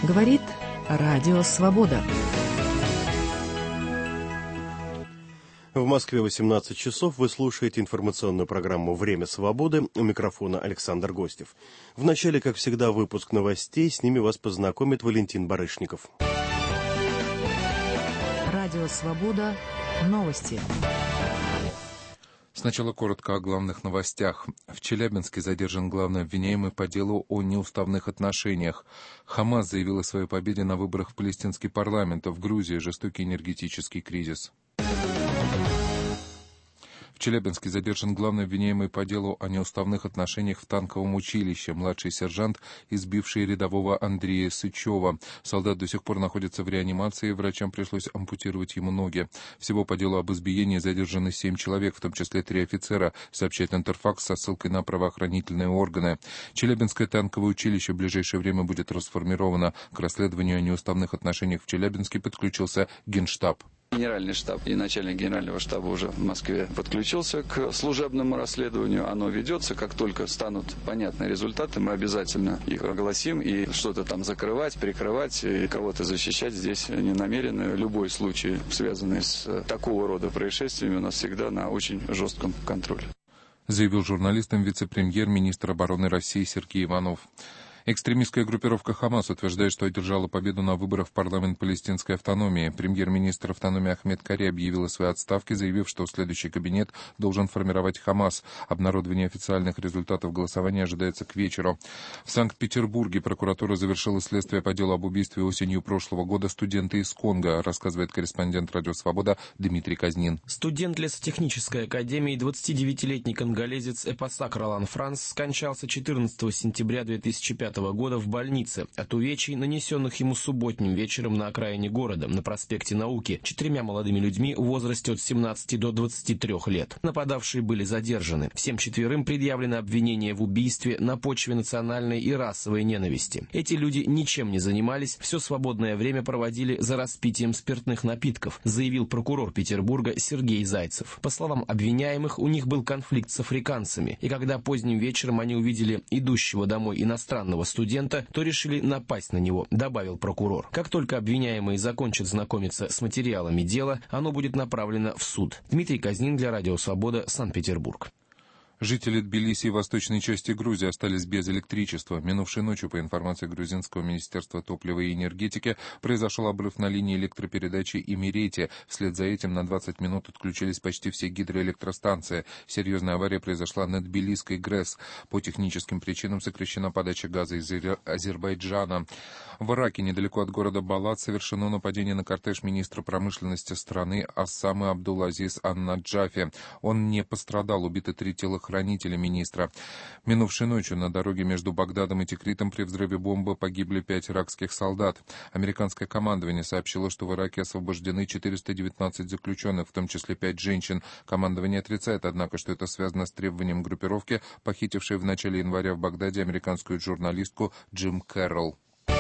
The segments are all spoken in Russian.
говорит Радио Свобода. В Москве 18 часов. Вы слушаете информационную программу «Время свободы». У микрофона Александр Гостев. В начале, как всегда, выпуск новостей. С ними вас познакомит Валентин Барышников. Радио Свобода. Новости. Сначала коротко о главных новостях. В Челябинске задержан главный обвиняемый по делу о неуставных отношениях. ХАМАС заявил о своей победе на выборах в палестинский парламент. В Грузии жестокий энергетический кризис. В Челябинске задержан главный обвиняемый по делу о неуставных отношениях в танковом училище, младший сержант, избивший рядового Андрея Сычева. Солдат до сих пор находится в реанимации, врачам пришлось ампутировать ему ноги. Всего по делу об избиении задержаны 7 человек, в том числе 3 офицера, сообщает Интерфакс со ссылкой на правоохранительные органы. Челябинское танковое училище в ближайшее время будет расформировано. К расследованию о неуставных отношениях в Челябинске подключился Генштаб. Генеральный штаб и начальник генерального штаба уже в Москве подключился к служебному расследованию. Оно ведется. Как только станут понятны результаты, мы обязательно их огласим. И что-то там закрывать, прикрывать и кого-то защищать здесь не намерены. Любой случай, связанный с такого рода происшествиями, у нас всегда на очень жестком контроле. Заявил журналистам вице-премьер-министр обороны России Сергей Иванов. Экстремистская группировка ХАМАС утверждает, что одержала победу на выборах в парламент палестинской автономии. Премьер-министр автономии Ахмед Кари объявил о своей отставке, заявив, что следующий кабинет должен формировать ХАМАС. Обнародование официальных результатов голосования ожидается к вечеру. В Санкт-Петербурге прокуратура завершила следствие по делу об убийстве осенью прошлого года студента из Конго, рассказывает корреспондент «Радио Свобода» Дмитрий Казнин. Студент лесотехнической академии, 29-летний конголезец Эпосак Ролан Франс скончался 14 сентября 2005 года в больнице от увечий, нанесенных ему субботним вечером на окраине города, на проспекте Науки, 4 молодыми людьми в возрасте от 17 до 23 лет. Нападавшие были задержаны. Всем 4 предъявлено обвинение в убийстве на почве национальной и расовой ненависти. Эти люди ничем не занимались, все свободное время проводили за распитием спиртных напитков, заявил прокурор Петербурга Сергей Зайцев. По словам обвиняемых, у них был конфликт с африканцами, и когда поздним вечером они увидели идущего домой иностранного студента, то решили напасть на него, добавил прокурор. Как только обвиняемые закончат знакомиться с материалами дела, оно будет направлено в суд. Дмитрий Казнин для Радио Свобода, Санкт-Петербург. Жители Тбилиси и восточной части Грузии остались без электричества. Минувшей ночью, по информации грузинского министерства топлива и энергетики, произошел обрыв на линии электропередачи Имерети. Вслед за этим на 20 минут отключились почти все гидроэлектростанции. Серьезная авария произошла на Тбилисской ГРЭС. По техническим причинам сокращена подача газа из Азербайджана. В Ираке, недалеко от города Балат, совершено нападение на кортеж министра промышленности страны Ассамы Абдул-Азиз Ан-Наджафи. Он не пострадал, убиты 3 телохранителя министра. Минувшей ночью на дороге между Багдадом и Тикритом при взрыве бомбы погибли 5 иракских солдат. Американское командование сообщило, что в Ираке освобождены 419 заключенных, в том числе 5 женщин. Командование отрицает, однако, что это связано с требованием группировки, похитившей в начале января в Багдаде американскую журналистку Джим Кэрролл.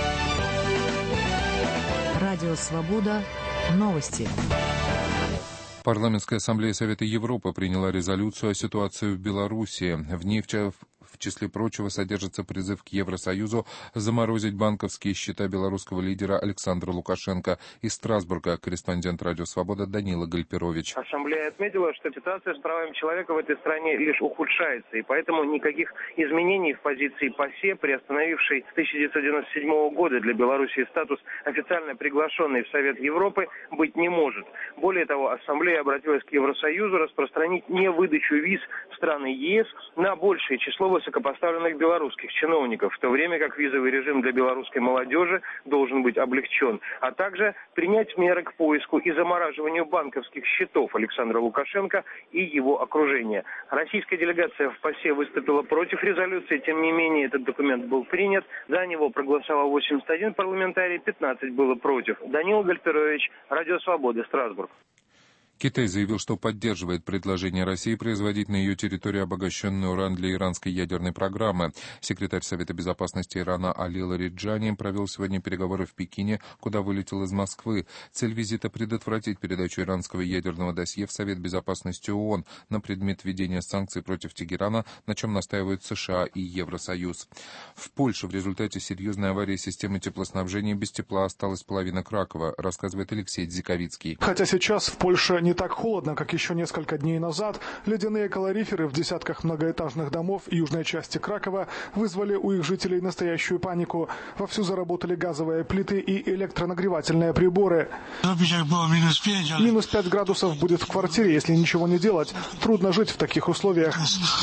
Радио Свобода. Новости. Парламентская ассамблея Совета Европы приняла резолюцию о ситуации в Беларуси. В ней, в числе прочего, содержится призыв к Евросоюзу заморозить банковские счета белорусского лидера Александра Лукашенко. Из Страсбурга корреспондент Радио Свобода Данила Гальперович. Ассамблея отметила, что ситуация с правами человека в этой стране лишь ухудшается, и поэтому никаких изменений в позиции ПАСЕ, приостановившей с 1997 года для Беларуси статус официально приглашенной в Совет Европы, быть не может. Более того, Ассамблея обратилась к Евросоюзу распространить невыдачу виз в страны ЕС на большее число высокопоставленных белорусских чиновников, в то время как визовый режим для белорусской молодежи должен быть облегчен, а также принять меры к поиску и замораживанию банковских счетов Александра Лукашенко и его окружения. Российская делегация в ПАСЕ выступила против резолюции, тем не менее этот документ был принят, за него проголосовал 81 парламентарий, 15 было против. Данил Гальперович, Радио Свобода, Страсбург. Китай заявил, что поддерживает предложение России производить на ее территории обогащенный уран для иранской ядерной программы. Секретарь Совета безопасности Ирана Али Лариджани провел сегодня переговоры в Пекине, куда вылетел из Москвы. Цель визита — предотвратить передачу иранского ядерного досье в Совет безопасности ООН на предмет введения санкций против Тегерана, на чем настаивают США и Евросоюз. В Польше в результате серьезной аварии системы теплоснабжения без тепла осталась половина Кракова, рассказывает Алексей Дзиковицкий. Хотя сейчас в Польше не так холодно, как еще несколько дней назад, ледяные калориферы в десятках многоэтажных домов южной части Кракова вызвали у их жителей настоящую панику. Вовсю заработали газовые плиты и электронагревательные приборы. Минус 5 градусов будет в квартире, если ничего не делать. Трудно жить в таких условиях.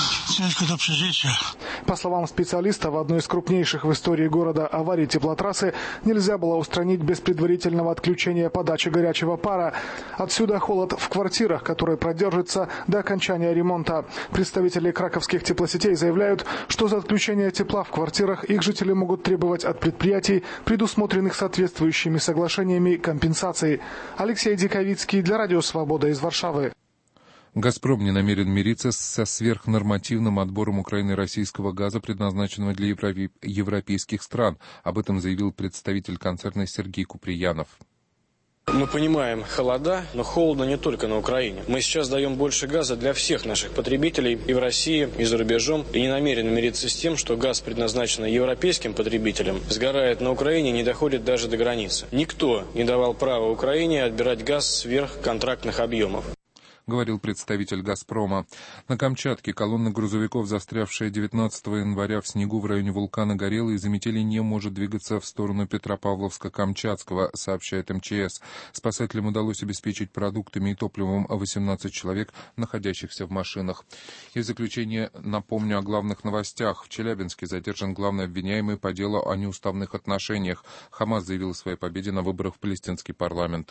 По словам специалиста, в одной из крупнейших в истории города аварий теплотрассы нельзя было устранить без предварительного отключения подачи горячего пара. Отсюда холод в квартирах, который продержится до окончания ремонта. Представители краковских теплосетей заявляют, что за отключение тепла в квартирах их жители могут требовать от предприятий, предусмотренных соответствующими соглашениями, компенсаций. Алексей Диковицкий для Радио Свобода из Варшавы. «Газпром» не намерен мириться со сверхнормативным отбором Украины российского газа, предназначенного для европейских стран. Об этом заявил представитель концерна Сергей Куприянов. Мы понимаем холода, но холодно не только на Украине. Мы сейчас даем больше газа для всех наших потребителей и в России, и за рубежом, и не намерены мириться с тем, что газ, предназначенный европейским потребителям, сгорает на Украине и не доходит даже до границы. Никто не давал права Украине отбирать газ сверх контрактных объемов, говорил представитель «Газпрома». На Камчатке колонна грузовиков, застрявшая 19 января в снегу в районе вулкана Горелый, из-за метели не может двигаться в сторону Петропавловска-Камчатского, сообщает МЧС. Спасателям удалось обеспечить продуктами и топливом 18 человек, находящихся в машинах. И в заключение напомню о главных новостях. В Челябинске задержан главный обвиняемый по делу о неуставных отношениях. ХАМАС заявил о своей победе на выборах в палестинский парламент.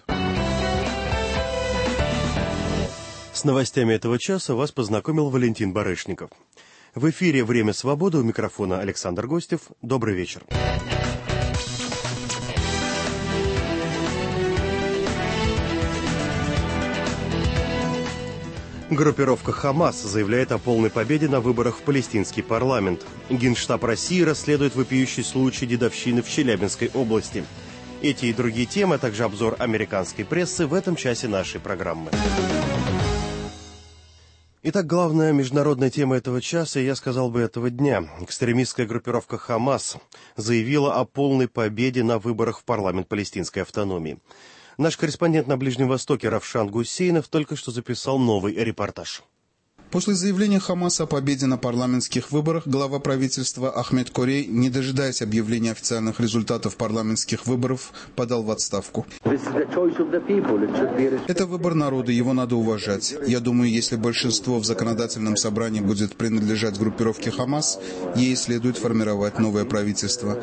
С новостями этого часа вас познакомил Валентин Барышников. В эфире «Время свободы», у микрофона Александр Гостев. Добрый вечер. Группировка «Хамас» заявляет о полной победе на выборах в палестинский парламент. Генштаб России расследует вопиющий случай дедовщины в Челябинской области. Эти и другие темы, а также обзор американской прессы в этом часе нашей программы. Итак, главная международная тема этого часа, я сказал бы, этого дня. Экстремистская группировка «Хамас» заявила о полной победе на выборах в парламент палестинской автономии. Наш корреспондент на Ближнем Востоке Равшан Гусейнов только что записал новый репортаж. После заявления Хамаса о победе на парламентских выборах, глава правительства Ахмед Корей, не дожидаясь объявления официальных результатов парламентских выборов, подал в отставку. Это выбор народа, его надо уважать. Я думаю, если большинство в законодательном собрании будет принадлежать группировке Хамас, ей следует формировать новое правительство,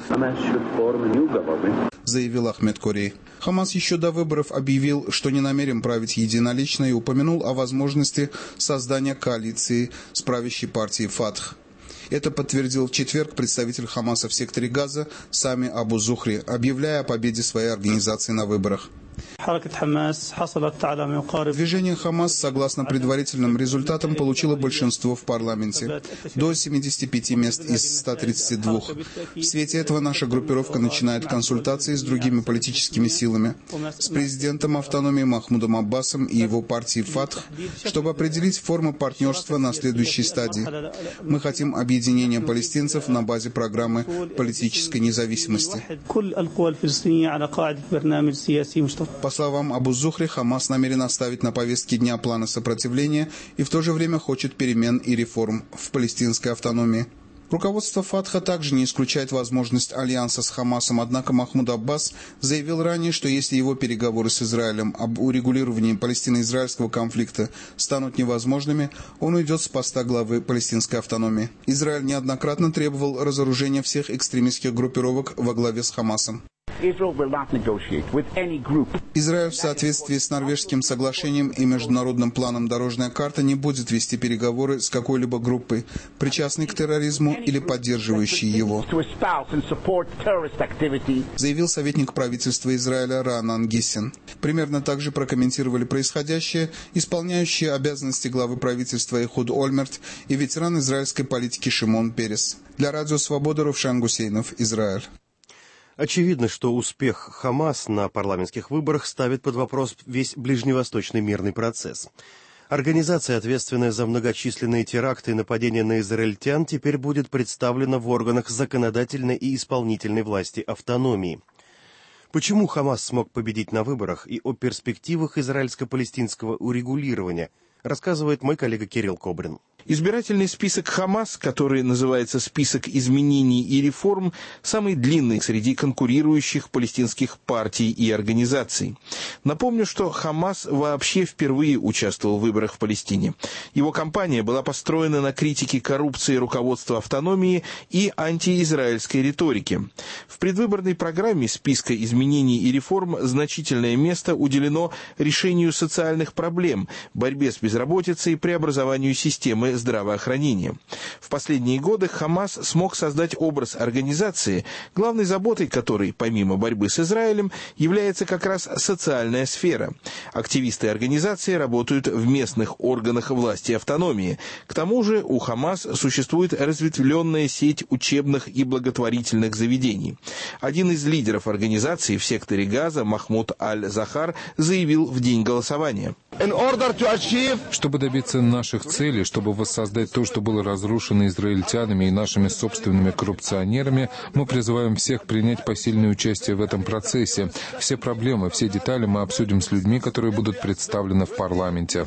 заявил Ахмед Корей. Хамас еще до выборов объявил, что не намерен править единолично, и упомянул о возможности создания коалиции с правящей партией «Фатх». Это подтвердил в четверг представитель Хамаса в секторе Газа Сами Абу Зухри, объявляя о победе своей организации на выборах. Движение «Хамас», согласно предварительным результатам, получило большинство в парламенте. До 75 мест из 132. В свете этого наша группировка начинает консультации с другими политическими силами, с президентом автономии Махмудом Аббасом и его партией «Фатх», чтобы определить формы партнерства на следующей стадии. Мы хотим объединения палестинцев на базе программы политической независимости. По словам Абу Зухри, Хамас намерен оставить на повестке дня планы сопротивления и в то же время хочет перемен и реформ в палестинской автономии. Руководство Фатха также не исключает возможность альянса с Хамасом, однако Махмуд Аббас заявил ранее, что если его переговоры с Израилем об урегулировании палестино-израильского конфликта станут невозможными, он уйдет с поста главы палестинской автономии. Израиль неоднократно требовал разоружения всех экстремистских группировок во главе с Хамасом. Израиль в соответствии с Норвежским соглашением и Международным планом «Дорожная карта» не будет вести переговоры с какой-либо группой, причастной к терроризму или поддерживающей его, заявил советник правительства Израиля Раанан Гиссен. Примерно так же прокомментировали происходящее исполняющие обязанности главы правительства Эхуд Ольмерт и ветеран израильской политики Шимон Перес. Для Радио Свобода Рувшан Гусейнов, Израиль. Очевидно, что успех Хамас на парламентских выборах ставит под вопрос весь ближневосточный мирный процесс. Организация, ответственная за многочисленные теракты и нападения на израильтян, теперь будет представлена в органах законодательной и исполнительной власти автономии. Почему Хамас смог победить на выборах и о перспективах израильско-палестинского урегулирования, рассказывает мой коллега Кирилл Кобрин. Избирательный список Хамас, который называется «Список изменений и реформ», самый длинный среди конкурирующих палестинских партий и организаций. Напомню, что Хамас вообще впервые участвовал в выборах в Палестине. Его кампания была построена на критике коррупции руководства автономии и антиизраильской риторики. В предвыборной программе списка изменений и реформ значительное место уделено решению социальных проблем, борьбе с безработицей и преобразованию системы здравоохранения. В последние годы Хамас смог создать образ организации, главной заботой которой, помимо борьбы с Израилем, является как раз социальная сфера. Активисты организации работают в местных органах власти и автономии. К тому же у Хамас существует разветвленная сеть учебных и благотворительных заведений. Один из лидеров организации в секторе Газа, Махмуд Аль-Захар, заявил в день голосования: чтобы добиться наших целей, чтобы воссоздать то, что было разрушено израильтянами и нашими собственными коррупционерами, мы призываем всех принять посильное участие в этом процессе. Все проблемы, все детали мы обсудим с людьми, которые будут представлены в парламенте.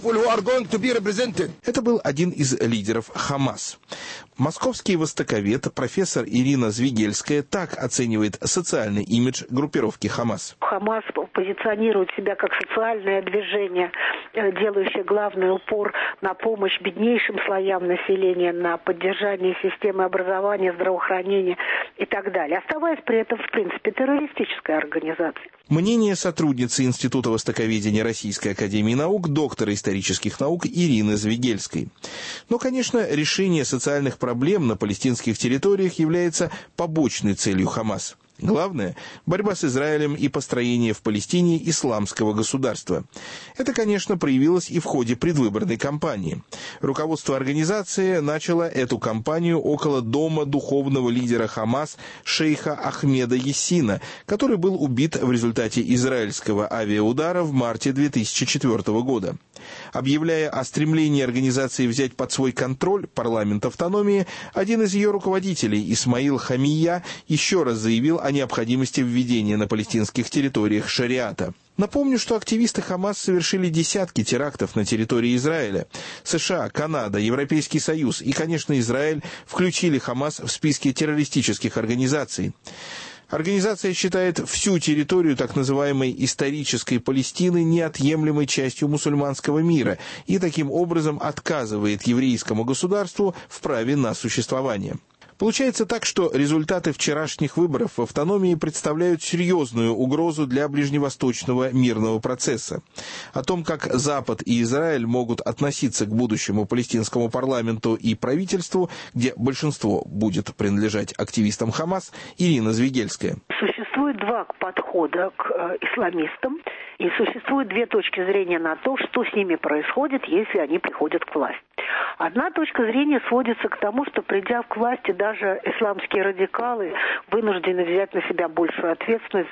Это был один из лидеров Хамас. Московский востоковед, профессор Ирина Звигельская, так оценивает социальный имидж группировки Хамас. Хамас позиционирует себя как социальное движение, делающее главный упор на помощь беднейшим слоям населения, на поддержание системы образования, здравоохранения и так далее, оставаясь при этом, в принципе, террористической организацией. Мнение сотрудницы Института востоковедения Российской академии наук, доктора исторических наук Ирины Звигельской. Но, конечно, решение социальных проблем на палестинских территориях является побочной целью Хамас. Главное – борьба с Израилем и построение в Палестине исламского государства. Это, конечно, проявилось и в ходе предвыборной кампании. Руководство организации начало эту кампанию около дома духовного лидера Хамас шейха Ахмеда Яссина, который был убит в результате израильского авиаудара в марте 2004 года. Объявляя о стремлении организации взять под свой контроль парламент автономии, один из ее руководителей, Исмаил Хамия, еще раз заявил о необходимости введения на палестинских территориях шариата. Напомню, что активисты Хамас совершили десятки терактов на территории Израиля. США, Канада, Европейский Союз и, конечно, Израиль включили Хамас в списки террористических организаций. Организация считает всю территорию так называемой исторической Палестины неотъемлемой частью мусульманского мира и таким образом отказывает еврейскому государству в праве на существование. Получается так, что результаты вчерашних выборов в автономии представляют серьезную угрозу для ближневосточного мирного процесса. О том, как Запад и Израиль могут относиться к будущему палестинскому парламенту и правительству, где большинство будет принадлежать активистам Хамас, Ирина Звигельская. Существует два подхода к исламистам, и существует две точки зрения на то, что с ними происходит, если они приходят к власти. Одна точка зрения сводится к тому, что, придя к власти, даже исламские радикалы вынуждены взять на себя большую ответственность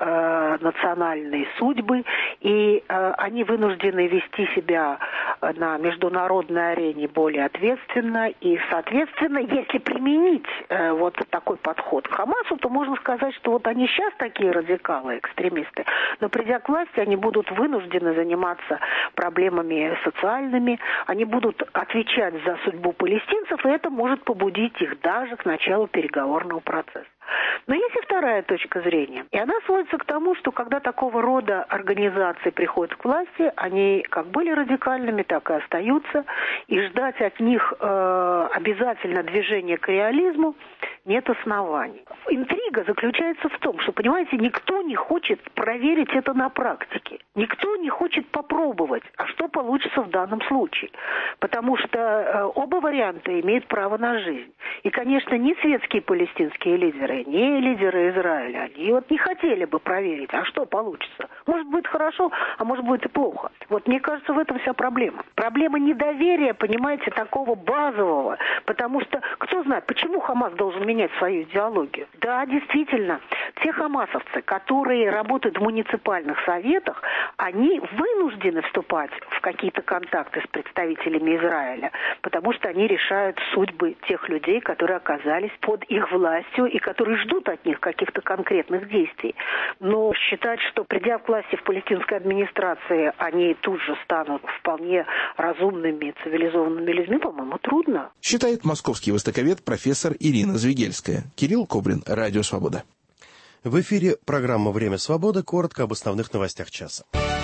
за национальные судьбы, и они вынуждены вести себя на международной арене более ответственно, и, соответственно, если применить вот такой подход к Хамасу, то можно сказать, что вот они сейчас такие радикалы, экстремисты, но придя к власти, они будут вынуждены заниматься проблемами социальными, они будут отвечать за судьбу палестинцев, и это может побудить их даже к началу переговорного процесса. Но есть и вторая точка зрения. И она сводится к тому, что когда такого рода организации приходят к власти, они как были радикальными, так и остаются. И ждать от них обязательно движения к реализму нет оснований. Интрига заключается в том, что, понимаете, никто не хочет проверить это на практике. Никто не хочет попробовать, а что получится в данном случае. Потому что оба варианта имеют право на жизнь. И, конечно, ни светские палестинские лидеры, ни лидеры Израиля, они вот не хотели бы проверить, а что получится. Может, будет хорошо, а может, будет и плохо. Вот мне кажется, в этом вся проблема. Проблема недоверия, понимаете, такого базового. Потому что, кто знает, почему Хамас должен менять свою идеологию? Да, действительно, те хамасовцы, которые работают в муниципальных советах, они вынуждены вступать в какие-то контакты с представителями Израиля, потому что они решают судьбы тех людей, которые оказались под их властью и которые ждут от них каких-то конкретных действий. Но считать, что придя к власти в палестинской администрации, они тут же станут вполне разумными, цивилизованными людьми, по-моему, трудно. Считает московский востоковед профессор Ирина Звегельская. Кирилл Кобрин, Радио Свобода. В эфире программа «Время свободы». Коротко об основных новостях часа.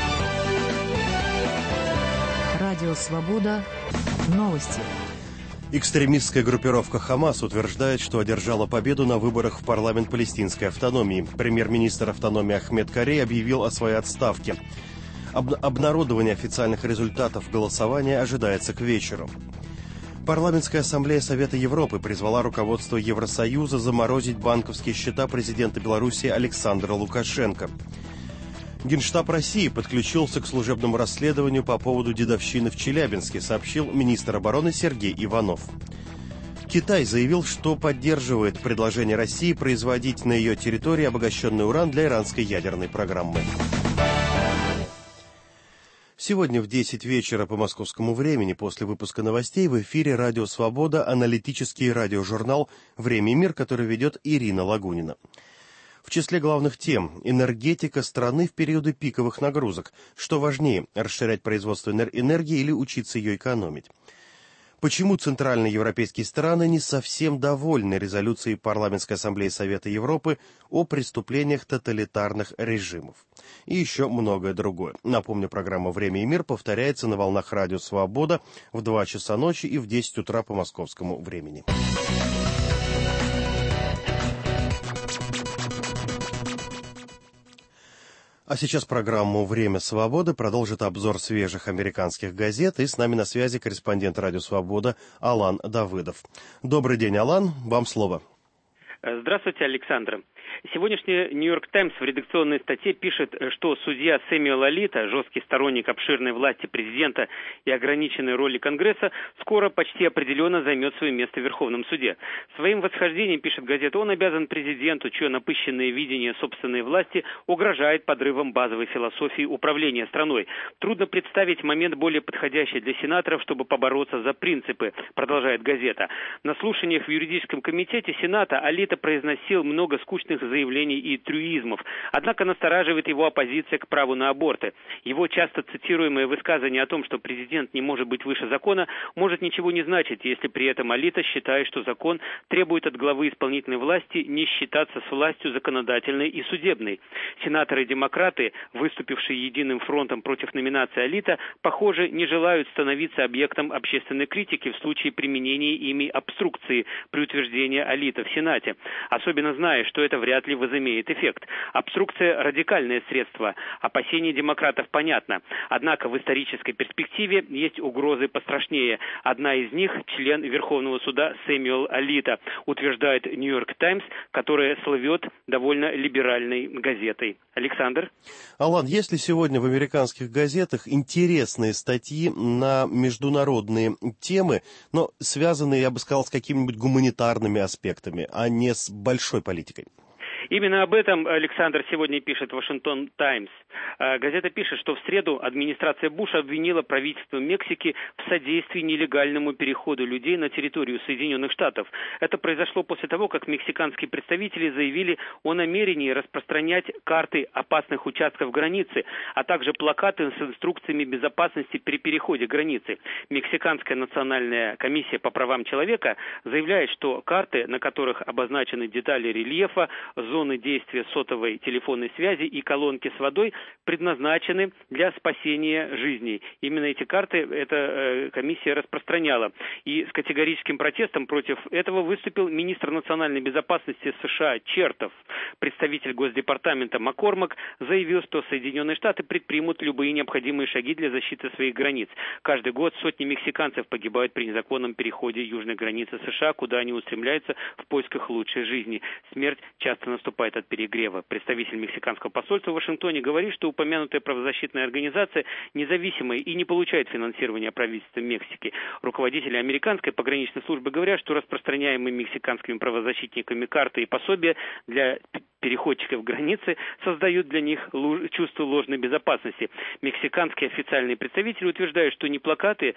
Радио Свобода. Новости. Экстремистская группировка «Хамас» утверждает, что одержала победу на выборах в парламент палестинской автономии. Премьер-министр автономии Ахмед Карей объявил о своей отставке. Обнародование официальных результатов голосования ожидается к вечеру. Парламентская ассамблея Совета Европы призвала руководство Евросоюза заморозить банковские счета президента Беларуси Александра Лукашенко. Генштаб России подключился к служебному расследованию по поводу дедовщины в Челябинске, сообщил министр обороны Сергей Иванов. Китай заявил, что поддерживает предложение России производить на ее территории обогащенный уран для иранской ядерной программы. Сегодня в 10 вечера по московскому времени после выпуска новостей в эфире «Радио Свобода» аналитический радиожурнал «Время и мир», который ведет Ирина Лагунина. В числе главных тем – энергетика страны в периоды пиковых нагрузок. Что важнее – расширять производство энергии или учиться ее экономить? Почему центральные европейские страны не совсем довольны резолюцией Парламентской ассамблеи Совета Европы о преступлениях тоталитарных режимов? И еще многое другое. Напомню, программа «Время и мир» повторяется на волнах Радио Свобода в 2 часа ночи и в 10 утра по московскому времени. А сейчас программу «Время свободы» продолжит обзор свежих американских газет. И с нами на связи корреспондент «Радио Свобода» Алан Давыдов. Добрый день, Алан, вам слово. Здравствуйте, Александр. Сегодняшний «Нью-Йорк Таймс» в редакционной статье пишет, что судья Сэмюэл Алито, жесткий сторонник обширной власти президента и ограниченной роли Конгресса, скоро почти определенно займет свое место в Верховном суде. Своим восхождением, пишет газета, он обязан президенту, чье напыщенное видение собственной власти угрожает подрывом базовой философии управления страной. Трудно представить момент более подходящий для сенаторов, чтобы побороться за принципы, продолжает газета. На слушаниях в юридическом комитете Сената Алито произносил много скучных заявлений и трюизмов. Однако настораживает его оппозиция к праву на аборты. Его часто цитируемое высказывание о том, что президент не может быть выше закона, может ничего не значить, если при этом Алито считает, что закон требует от главы исполнительной власти не считаться с властью законодательной и судебной. Сенаторы-демократы, выступившие единым фронтом против номинации Алито, похоже, не желают становиться объектом общественной критики в случае применения ими обструкции при утверждении Алито в Сенате. Особенно зная, что это вряд ли возымеет эффект. Обструкция – радикальное средство. Опасение демократов понятно. Однако в исторической перспективе есть угрозы пострашнее. Одна из них – член Верховного суда Сэмюэл Алито, утверждает «Нью-Йорк Таймс», которая слывет довольно либеральной газетой. Александр? Алан, есть ли сегодня в американских газетах интересные статьи на международные темы, но связанные, я бы сказал, с какими-нибудь гуманитарными аспектами, а не с большой политикой? Именно об этом, Александр, сегодня пишет «Вашингтон Таймс». Газета пишет, что в среду администрация Буша обвинила правительство Мексики в содействии нелегальному переходу людей на территорию Соединенных Штатов. Это произошло после того, как мексиканские представители заявили о намерении распространять карты опасных участков границы, а также плакаты с инструкциями безопасности при переходе границы. Мексиканская национальная комиссия по правам человека заявляет, что карты, на которых обозначены детали рельефа, зоны действия сотовой телефонной связи и колонки с водой, предназначены для спасения жизней. Именно эти карты эта комиссия распространяла. И с категорическим протестом против этого выступил министр национальной безопасности США Чертов. Представитель Госдепартамента Маккормак заявил, что Соединенные Штаты предпримут любые необходимые шаги для защиты своих границ. Каждый год сотни мексиканцев погибают при незаконном переходе южной границы США, куда они устремляются в поисках лучшей жизни. Смерть часто наступает от перегрева. Представитель мексиканского посольства в Вашингтоне говорит, что упомянутая правозащитная организация независимая и не получает финансирования правительства Мексики. Руководители американской пограничной службы говорят, что распространяемые мексиканскими правозащитниками карты и пособия для переходчиков границы создают для них чувство ложной безопасности. Мексиканские официальные представители утверждают, что плакаты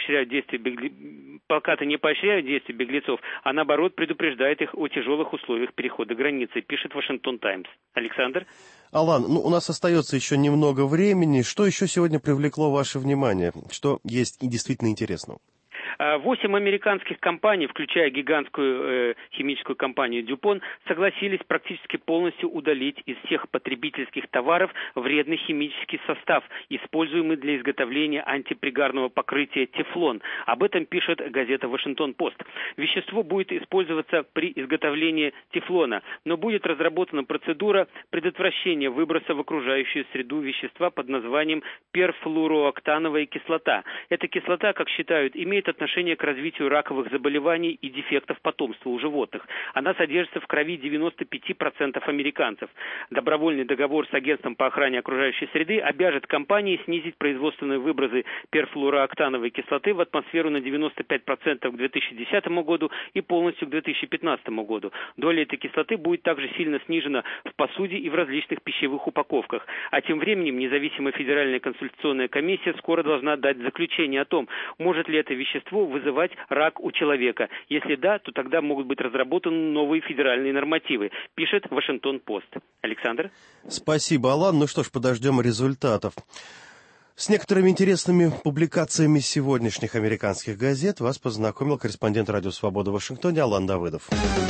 не поощряют действия беглецов, а наоборот предупреждают их о тяжелых условиях перехода границы, пишет Вашингтон Таймс. Александр? Алан, у нас остается еще немного времени. Что еще сегодня привлекло ваше внимание? Что есть и действительно интересного? 8 американских компаний, включая гигантскую химическую компанию DuPont, согласились практически полностью удалить из всех потребительских товаров вредный химический состав, используемый для изготовления антипригарного покрытия тефлон. Об этом пишет газета «Вашингтон-Пост». Вещество будет использоваться при изготовлении тефлона, но будет разработана процедура предотвращения выброса в окружающую среду вещества под названием перфлуороактановая кислота. Эта кислота, как считают, имеет отношение к развитию раковых заболеваний и дефектов потомства у животных. Она содержится в крови 95% американцев. Добровольный договор с агентством по охране окружающей среды обяжет компании снизить производственные выбросы перфлуороактановой кислоты в атмосферу на 95% к 2010 году и полностью к 2015 году. Доля этой кислоты будет также сильно снижена в посуде и в различных пищевых упаковках. А тем временем независимая федеральная консультационная комиссия скоро должна дать заключение о том, может ли это вещество вызывать рак у человека. Если да, то тогда могут быть разработаны новые федеральные нормативы, пишет Вашингтон-Пост. Александр? Спасибо, Алан. Ну что ж, подождем результатов. С некоторыми интересными публикациями сегодняшних американских газет вас познакомил корреспондент Радио Свобода в Вашингтоне Алан Давыдов.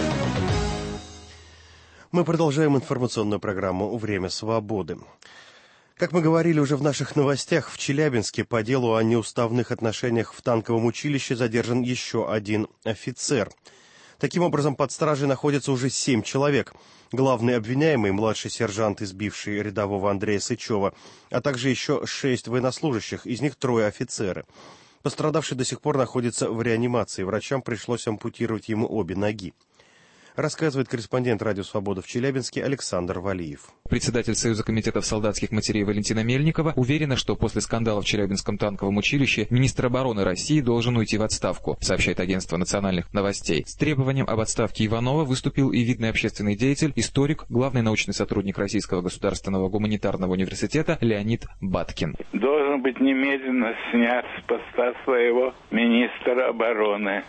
Мы продолжаем информационную программу «Время свободы». Как мы говорили уже в наших новостях, в Челябинске по делу о неуставных отношениях в танковом училище задержан еще один офицер. Таким образом, под стражей находится уже 7 человек. Главный обвиняемый – младший сержант, избивший рядового Андрея Сычева, а также еще 6 военнослужащих, из них 3 офицеры. Пострадавший до сих пор находится в реанимации. Врачам пришлось ампутировать ему обе ноги. Рассказывает корреспондент Радио Свобода в Челябинске Александр Валиев. Председатель Союза комитетов солдатских матерей Валентина Мельникова уверена, что после скандала в Челябинском танковом училище министр обороны России должен уйти в отставку, сообщает агентство национальных новостей. С требованием об отставке Иванова выступил и видный общественный деятель, историк, главный научный сотрудник Российского государственного гуманитарного университета Леонид Баткин. Должен быть немедленно снят с поста своего министра обороны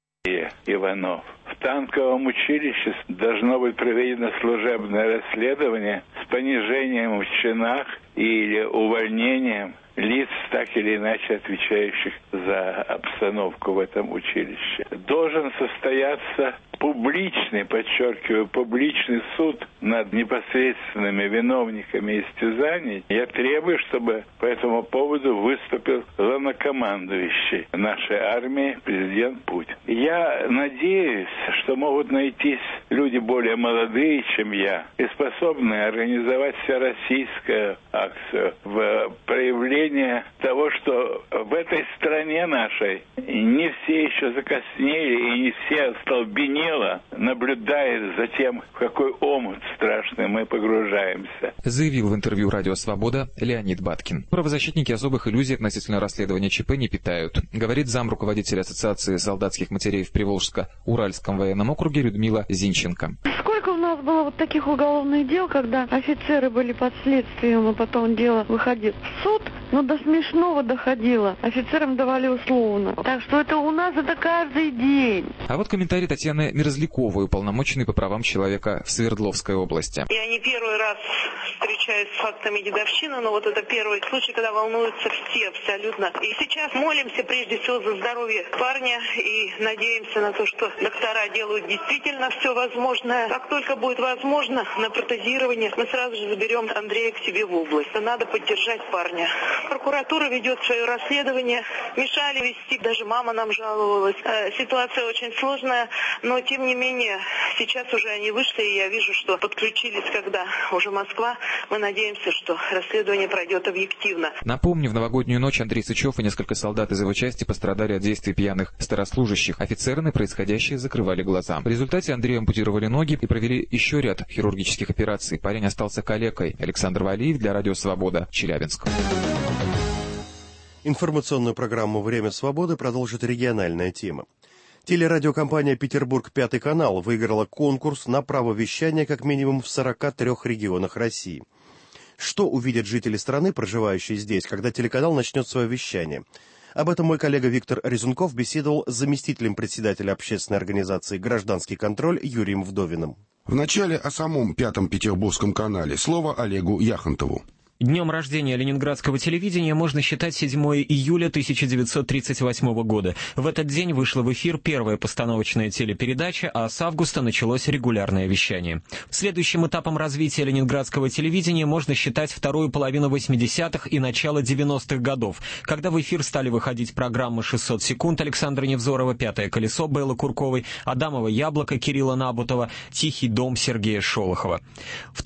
Иванов. В танковом училище должно быть проведено служебное расследование с понижением в чинах или увольнением лиц, так или иначе отвечающих за обстановку в этом училище. Должен состояться публичный, подчеркиваю, публичный суд над непосредственными виновниками истязаний. Я требую, чтобы по этому поводу выступил главнокомандующий нашей армии президент Путин. Я надеюсь, что могут найтись люди более молодые, чем я, и способные организовать всероссийскую акцию в проявление того, что в этой стране нашей не все еще закоснели и не все остолбенело наблюдает за тем, в какой омут страшный мы погружаемся. Заявил в интервью «Радио Свобода» Леонид Баткин. Правозащитники особых иллюзий относительно расследования ЧП не питают, говорит замруководитель Ассоциации солдатских матерей в Приволжско-Уральском военном округе Людмила Зинченко. Сколько у нас было вот таких уголовных дел, когда офицеры были под следствием, а потом дело выходило в суд, но до смешного доходило. Офицерам давали условно. Так что это у нас это каждый день. А вот комментарий Татьяны Мерзляковой, уполномоченной по правам человека в Свердловской области. Я не первый раз встречаюсь с фактами дедовщины, но вот это первый случай, когда волнуются все абсолютно. И сейчас молимся прежде всего за здоровье парня и надеемся на то, что доктора делают действительно все возможное. Как только будет возможно, на протезирование мы сразу же заберем Андрея к себе в область. Надо поддержать парня. Прокуратура ведет свое расследование. Мешали вести, даже мама нам жаловалась. Ситуация очень сложная, но тем не менее сейчас уже они вышли, и я вижу, что подключились, когда уже Москва. Мы надеемся, что расследование пройдет объективно. Напомню, в новогоднюю ночь Андрей Сычев и несколько солдат из его части пострадали от действий пьяных старослужащих. Офицеры на происходящее закрывали глаза. В результате Андрею ампутировали ноги и провели еще ряд хирургических операций. Парень остался калекой. Александр Валиев для Радио Свобода, Челябинск. Информационную программу «Время свободы» продолжит региональная тема. Телерадиокомпания «Петербург. Пятый канал» выиграла конкурс на право вещания как минимум в 43 регионах России. Что увидят жители страны, проживающие здесь, когда телеканал начнет свое вещание? Об этом мой коллега Виктор Резунков беседовал с заместителем председателя общественной организации «Гражданский контроль» Юрием Вдовиным. Вначале о самом Пятом Петербургском канале. Слово Олегу Яхонтову. Днем рождения ленинградского телевидения можно считать 7 июля 1938 года. В этот день вышла в эфир первая постановочная телепередача, а с августа началось регулярное вещание. Следующим этапом развития ленинградского телевидения можно считать вторую половину 80-х и начало 90-х годов, когда в эфир стали выходить программы «600 секунд» Александра Невзорова, «Пятое колесо» Беллы Курковой, «Адамово яблоко» Кирилла Набутова, «Тихий дом» Сергея Шолохова. В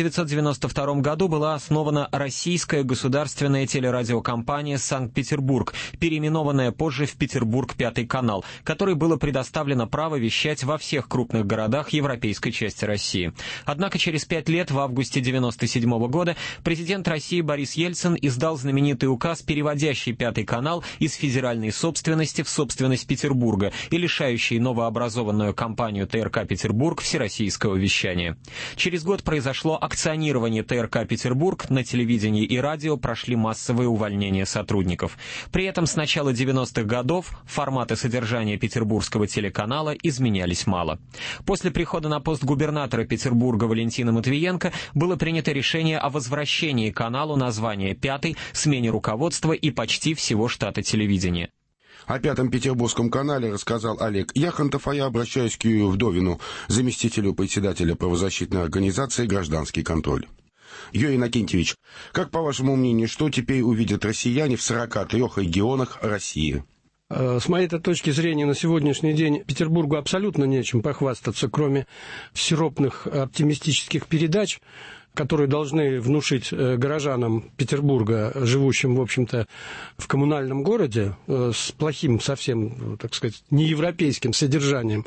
1992 году была основана российская государственная телерадиокомпания «Санкт-Петербург», переименованная позже в «Петербург. Пятый канал», которой было предоставлено право вещать во всех крупных городах европейской части России. Однако через 5 лет, в августе 1997 года, президент России Борис Ельцин издал знаменитый указ, переводящий «Пятый канал» из федеральной собственности в собственность Петербурга и лишающий новообразованную компанию ТРК «Петербург» всероссийского вещания. Через год произошло акционирование ТРК «Петербург», на телевидении и радио прошли массовые увольнения сотрудников. При этом с начала 90-х годов форматы содержания петербургского телеканала изменялись мало. После прихода на пост губернатора Петербурга Валентина Матвиенко было принято решение о возвращении каналу названия «Пятый», смене руководства и почти всего штата телевидения. О Пятом Петербургском канале рассказал Олег Яхонтов, а я обращаюсь к Юрию Вдовину, заместителю председателя правозащитной организации «Гражданский контроль». Юрий Иннокентьевич, как, по вашему мнению, что теперь увидят россияне в 43 регионах России? С моей точки зрения, на сегодняшний день Петербургу абсолютно нечем похвастаться, кроме сиропных оптимистических передач, которые должны внушить горожанам Петербурга, живущим, в общем-то, в коммунальном городе, с плохим совсем, так сказать, неевропейским содержанием.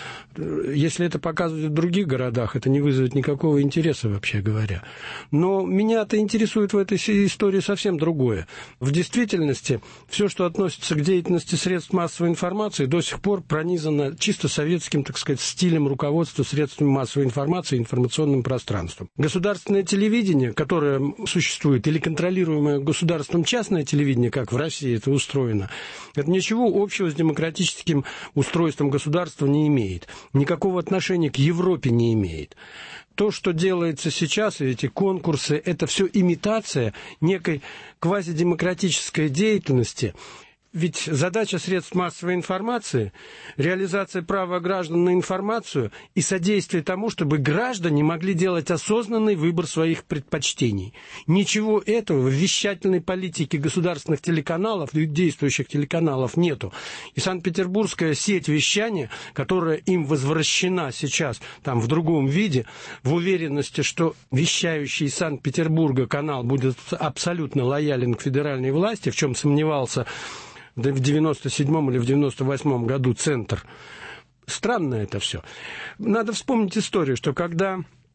Если это показывают в других городах, это не вызовет никакого интереса, вообще говоря. Но меня-то интересует в этой истории совсем другое. В действительности, все, что относится к деятельности средств массовой информации, до сих пор пронизано чисто советским, так сказать, стилем руководства средствами массовой информации и информационным пространством. Государственное телевидение, которое существует, или контролируемое государством частное телевидение, как в России это устроено, это ничего общего с демократическим устройством государства не имеет. Никакого отношения к Европе не имеет. То, что делается сейчас, эти конкурсы, это все имитация некой квазидемократической деятельности. Ведь задача средств массовой информации – реализация права граждан на информацию и содействие тому, чтобы граждане могли делать осознанный выбор своих предпочтений. Ничего этого в вещательной политике государственных телеканалов, действующих телеканалов, нету. И Санкт-Петербургская сеть вещания, которая им возвращена сейчас там в другом виде, в уверенности, что вещающий из Санкт-Петербурга канал будет абсолютно лоялен к федеральной власти, в чем сомневался в 97-м или в 98-м году Центр. Странно это все. Надо вспомнить историю, что когда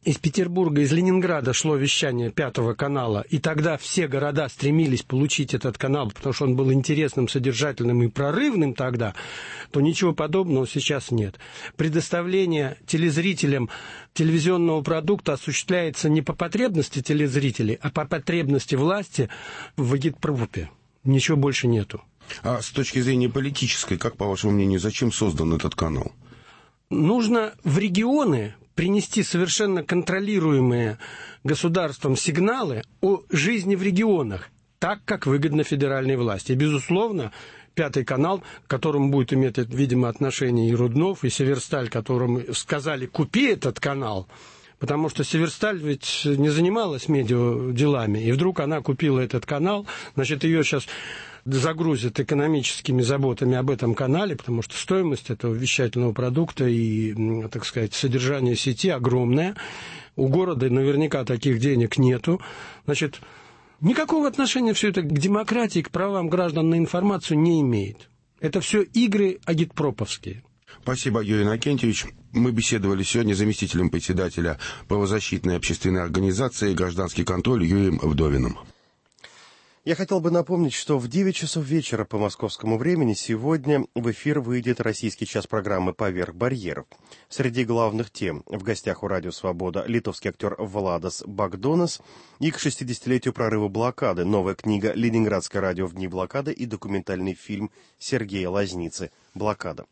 из Петербурга, из Ленинграда шло вещание 5 канала, и тогда все города стремились получить этот канал, потому что он был интересным, содержательным и прорывным тогда, то ничего подобного сейчас нет. Предоставление телезрителям телевизионного продукта осуществляется не по потребности телезрителей, а по потребности власти в агитпропе. Ничего больше нету. А с точки зрения политической, как, по вашему мнению, зачем создан этот канал? Нужно в регионы принести совершенно контролируемые государством сигналы о жизни в регионах, так, как выгодно федеральной власти. И, безусловно, 5 канал, к которому будет иметь, видимо, отношение и Руднов, и Северсталь, которым сказали «купи этот канал», потому что Северсталь ведь не занималась медиаделами, и вдруг она купила этот канал, значит, ее сейчас загрузят экономическими заботами об этом канале, потому что стоимость этого вещательного продукта и, так сказать, содержание сети огромное. У города наверняка таких денег нету. Значит, никакого отношения все это к демократии, к правам граждан на информацию не имеет. Это все игры агитпроповские. Спасибо, Юрий Иннокентьевич. Мы беседовали сегодня с заместителем председателя правозащитной общественной организации «Гражданский контроль» Юрием Вдовиным. Я хотел бы напомнить, что в 9 часов вечера по московскому времени сегодня в эфир выйдет российский час программы «Поверх барьеров». Среди главных тем в гостях у «Радио Свобода» литовский актер Владас Багдонас и к 60-летию прорыва блокады, новая книга «Ленинградское радио в дни блокады» и документальный фильм Сергея Лазницы «Блокада».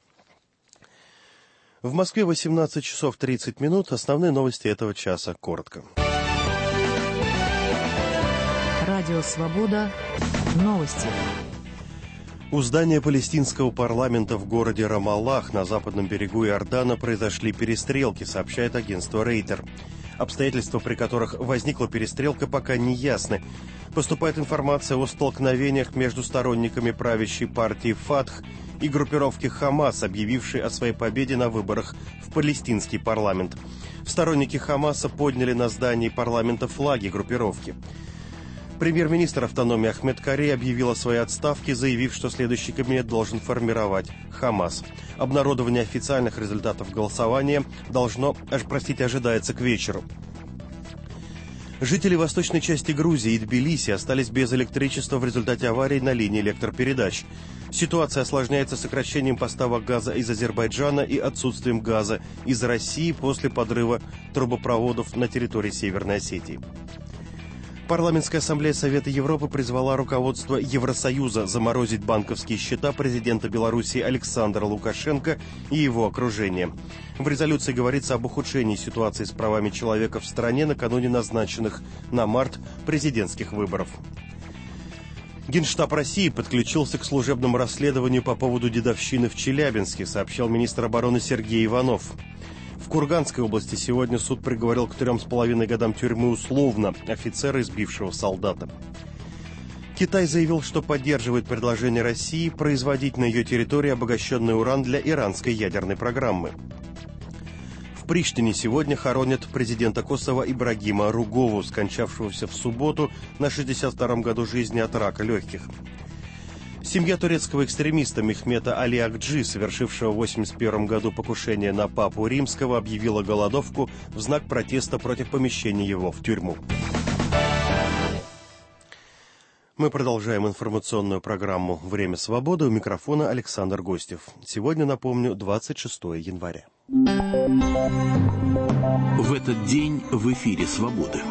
В Москве 18 часов 30 минут. Основные новости этого часа коротко. Радио «Свобода». Новости. У здания палестинского парламента в городе Рамаллах на западном берегу Иордана произошли перестрелки, сообщает агентство Рейтер. Обстоятельства, при которых возникла перестрелка, пока не ясны. Поступает информация о столкновениях между сторонниками правящей партии «Фатх» и группировки «Хамас», объявившей о своей победе на выборах в палестинский парламент. Сторонники «Хамаса» подняли на здании парламента флаги группировки. Премьер-министр автономии Ахмед Карей объявил о своей отставке, заявив, что следующий кабинет должен формировать ХАМАС. Обнародование официальных результатов голосования ожидается к вечеру. Жители восточной части Грузии и Тбилиси остались без электричества в результате аварии на линии электропередач. Ситуация осложняется сокращением поставок газа из Азербайджана и отсутствием газа из России после подрыва трубопроводов на территории Северной Осетии. Парламентская ассамблея Совета Европы призвала руководство Евросоюза заморозить банковские счета президента Беларуси Александра Лукашенко и его окружения. В резолюции говорится об ухудшении ситуации с правами человека в стране накануне назначенных на март президентских выборов. Генштаб России подключился к служебному расследованию по поводу дедовщины в Челябинске, сообщил министр обороны Сергей Иванов. В Курганской области сегодня суд приговорил к 3,5 годам тюрьмы условно офицера, избившего солдата. Китай заявил, что поддерживает предложение России производить на ее территории обогащенный уран для иранской ядерной программы. В Приштине сегодня хоронят президента Косово Ибрагима Ругову, скончавшегося в субботу на 62-м году жизни от рака легких. Семья турецкого экстремиста Мехмета Али Акджи, совершившего в 1981 году покушение на папу Римского, объявила голодовку в знак протеста против помещения его в тюрьму. Мы продолжаем информационную программу «Время свободы». У микрофона Александр Гостев. Сегодня, напомню, 26 января. В этот день в эфире «Свободы».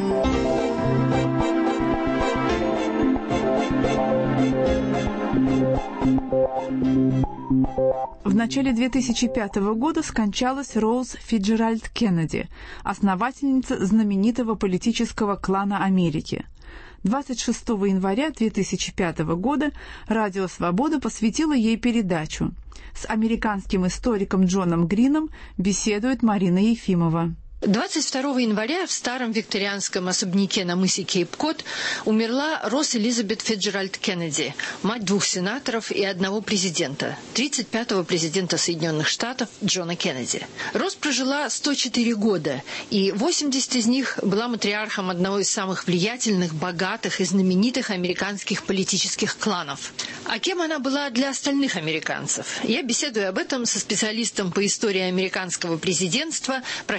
В начале 2005 года скончалась Роуз Фиджеральд Кеннеди, основательница знаменитого политического клана Америки. 26 января 2005 года Радио Свобода посвятило ей передачу. С американским историком Джоном Грином беседует Марина Ефимова. 22 января в старом викторианском особняке на мысе Кейп-Кот умерла Роуз Элизабет Фиджеральд Кеннеди, мать 2 сенаторов и 1 президента, 35-го президента Соединенных Штатов Джона Кеннеди. Роуз прожила 104 года, и 80 из них была матриархом одного из самых влиятельных, богатых и знаменитых американских политических кланов. А кем она была для остальных американцев? Я беседую об этом со специалистом по истории американского президентства, профессором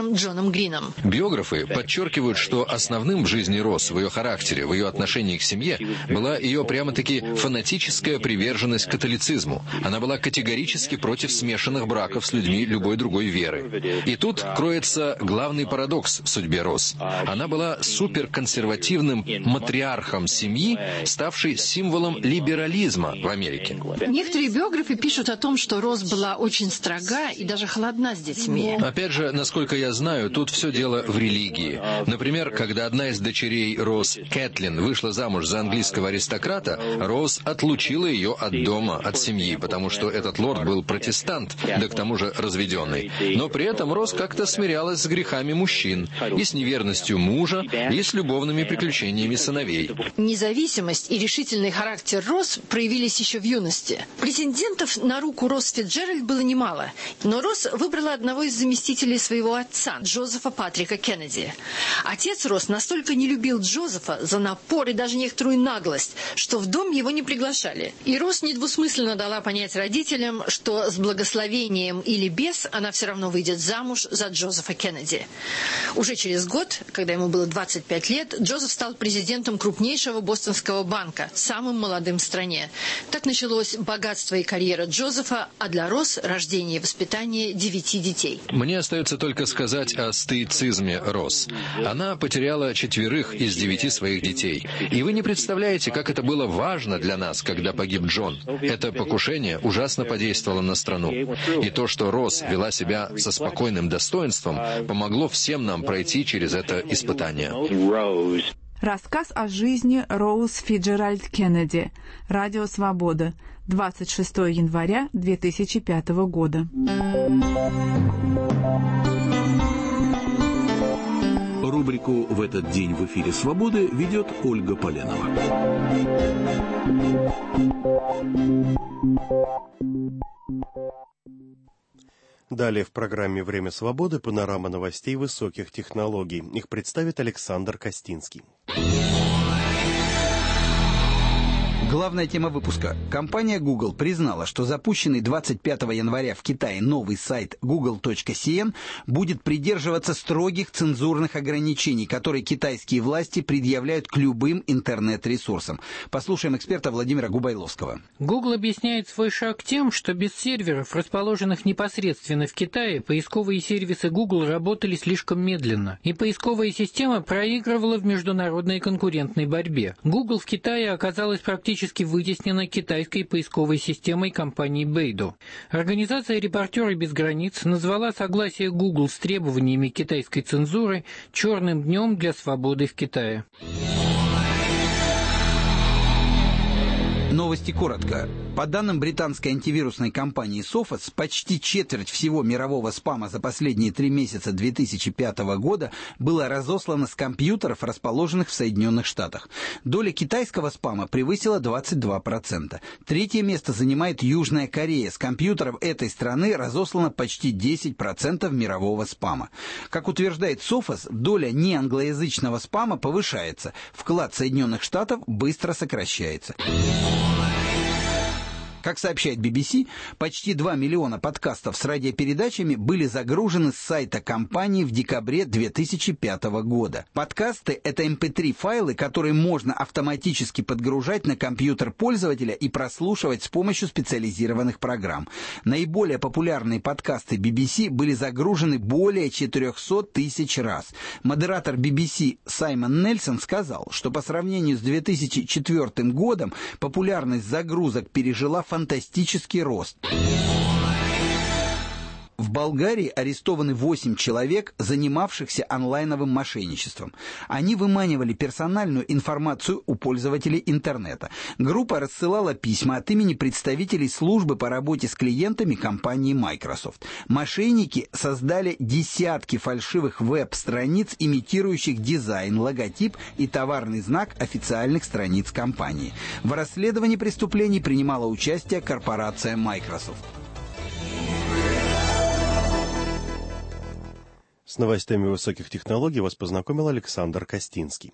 биографом Джоном Грином. Биографы подчеркивают, что основным в жизни Росс, в ее характере, в ее отношении к семье, была ее прямо-таки фанатическая приверженность к католицизму. Она была категорически против смешанных браков с людьми любой другой веры. И тут кроется главный парадокс в судьбе Росс. Она была суперконсервативным матриархом семьи, ставшей символом либерализма в Америке. Некоторые биографы пишут о том, что Росс была очень строга и даже холодна с детьми. Опять же, насколько я знаю, тут все дело в религии. Например, когда одна из дочерей Росс, Кэтлин, вышла замуж за английского аристократа, Росс отлучила ее от дома, от семьи, потому что этот лорд был протестант, да к тому же разведенный. Но при этом Росс как-то смирялась с грехами мужчин, и с неверностью мужа, и с любовными приключениями сыновей. Независимость и решительный характер Росс проявились еще в юности. Претендентов на руку Росс Фицджеральд было немало, но Росс выбрала одного из заместителей своего отца, Джозефа Патрика Кеннеди. Отец Росс настолько не любил Джозефа за напор и даже некоторую наглость, что в дом его не приглашали. И Росс недвусмысленно дала понять родителям, что с благословением или без она все равно выйдет замуж за Джозефа Кеннеди. Уже через год, когда ему было 25 лет, Джозеф стал президентом крупнейшего бостонского банка, самым молодым в стране. Так началось богатство и карьера Джозефа, а для Росс рождение и воспитание 9 детей. Мне остается только сказать о стоицизме Росс. Она потеряла 4 из 9 своих детей. И вы не представляете, как это было важно для нас, когда погиб Джон. Это покушение ужасно подействовало на страну. И то, что Росс вела себя со спокойным достоинством, помогло всем нам пройти через это испытание. Рассказ о жизни Роуз Фиджеральд Кеннеди. Радио «Свобода». 26 января 2005 года. Рубрику «В этот день в эфире «Свободы» ведет Ольга Поленова. Далее в программе «Время свободы» панорама новостей высоких технологий. Их представит Александр Костинский. Главная тема выпуска. Компания Google признала, что запущенный 25 января в Китае новый сайт google.cn будет придерживаться строгих цензурных ограничений, которые китайские власти предъявляют к любым интернет-ресурсам. Послушаем эксперта Владимира Губайловского. Google объясняет свой шаг тем, что без серверов, расположенных непосредственно в Китае, поисковые сервисы Google работали слишком медленно, и поисковая система проигрывала в международной конкурентной борьбе. Google в Китае оказалась практически вытеснена китайской поисковой системой компании Бэйду. Организация «Репортеры без границ» назвала согласие Google с требованиями китайской цензуры «черным днем для свободы в Китае». Новости коротко. По данным британской антивирусной компании Sophos, почти четверть всего мирового спама за последние 3 месяца 2005 года было разослано с компьютеров, расположенных в Соединенных Штатах. Доля китайского спама превысила 22%. Третье место занимает Южная Корея. С компьютеров этой страны разослано почти 10% мирового спама. Как утверждает Sophos, доля неанглоязычного спама повышается. Вклад Соединенных Штатов быстро сокращается. Как сообщает BBC, почти 2 миллиона подкастов с радиопередачами были загружены с сайта компании в декабре 2005 года. Подкасты — это MP3-файлы, которые можно автоматически подгружать на компьютер пользователя и прослушивать с помощью специализированных программ. Наиболее популярные подкасты BBC были загружены более 400 тысяч раз. Модератор BBC Саймон Нельсон сказал, что по сравнению с 2004 годом популярность загрузок пережила фантастический рост. В Болгарии арестованы 8 человек, занимавшихся онлайновым мошенничеством. Они выманивали персональную информацию у пользователей интернета. Группа рассылала письма от имени представителей службы по работе с клиентами компании Microsoft. Мошенники создали десятки фальшивых веб-страниц, имитирующих дизайн, логотип и товарный знак официальных страниц компании. В расследовании преступлений принимала участие корпорация Microsoft. С новостями высоких технологий вас познакомил Александр Костинский.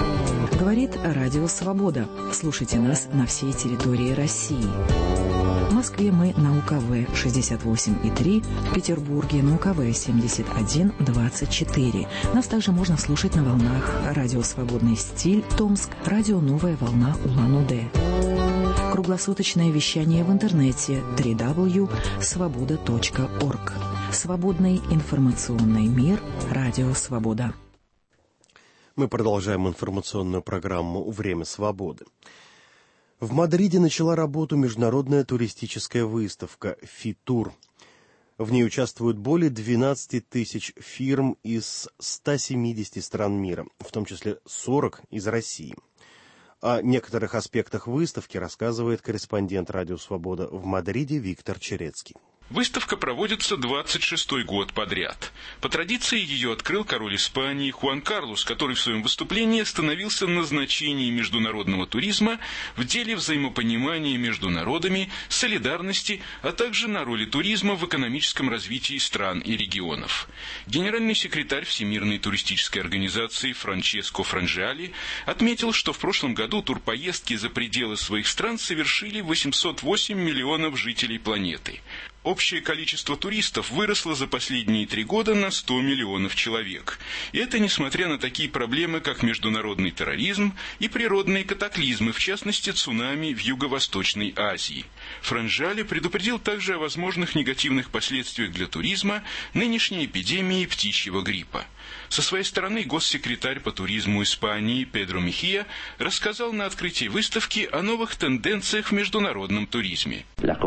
Говорит Радио Свобода. Слушайте нас на всей территории России. В Москве мы на УКВ 68,3, в Петербурге на УКВ 71,24. Нас также можно слушать на волнах радио «Свободный стиль» Томск, радио «Новая волна» Улан-Удэ. Круглосуточное вещание в интернете www.svoboda.org. Свободный информационный мир. Радио «Свобода». Мы продолжаем информационную программу «Время свободы». В Мадриде начала работу международная туристическая выставка «Фитур». В ней участвуют более 12 тысяч фирм из 170 стран мира, в том числе 40 из России. О некоторых аспектах выставки рассказывает корреспондент «Радио Свобода» в Мадриде Виктор Черецкий. Выставка проводится 26-й год подряд. По традиции ее открыл король Испании Хуан Карлос, который в своем выступлении остановился на значении международного туризма в деле взаимопонимания между народами, солидарности, а также на роли туризма в экономическом развитии стран и регионов. Генеральный секретарь Всемирной туристической организации Франческо Франжиали отметил, что в прошлом году турпоездки за пределы своих стран совершили 808 миллионов жителей планеты. Общее количество туристов выросло за последние 3 года на 100 миллионов человек. И это несмотря на такие проблемы, как международный терроризм и природные катаклизмы, в частности цунами в Юго-Восточной Азии. Франжиали предупредил также о возможных негативных последствиях для туризма нынешней эпидемии птичьего гриппа. Со своей стороны госсекретарь по туризму Испании Педро Мехия рассказал на открытии выставки о новых тенденциях в международном туризме.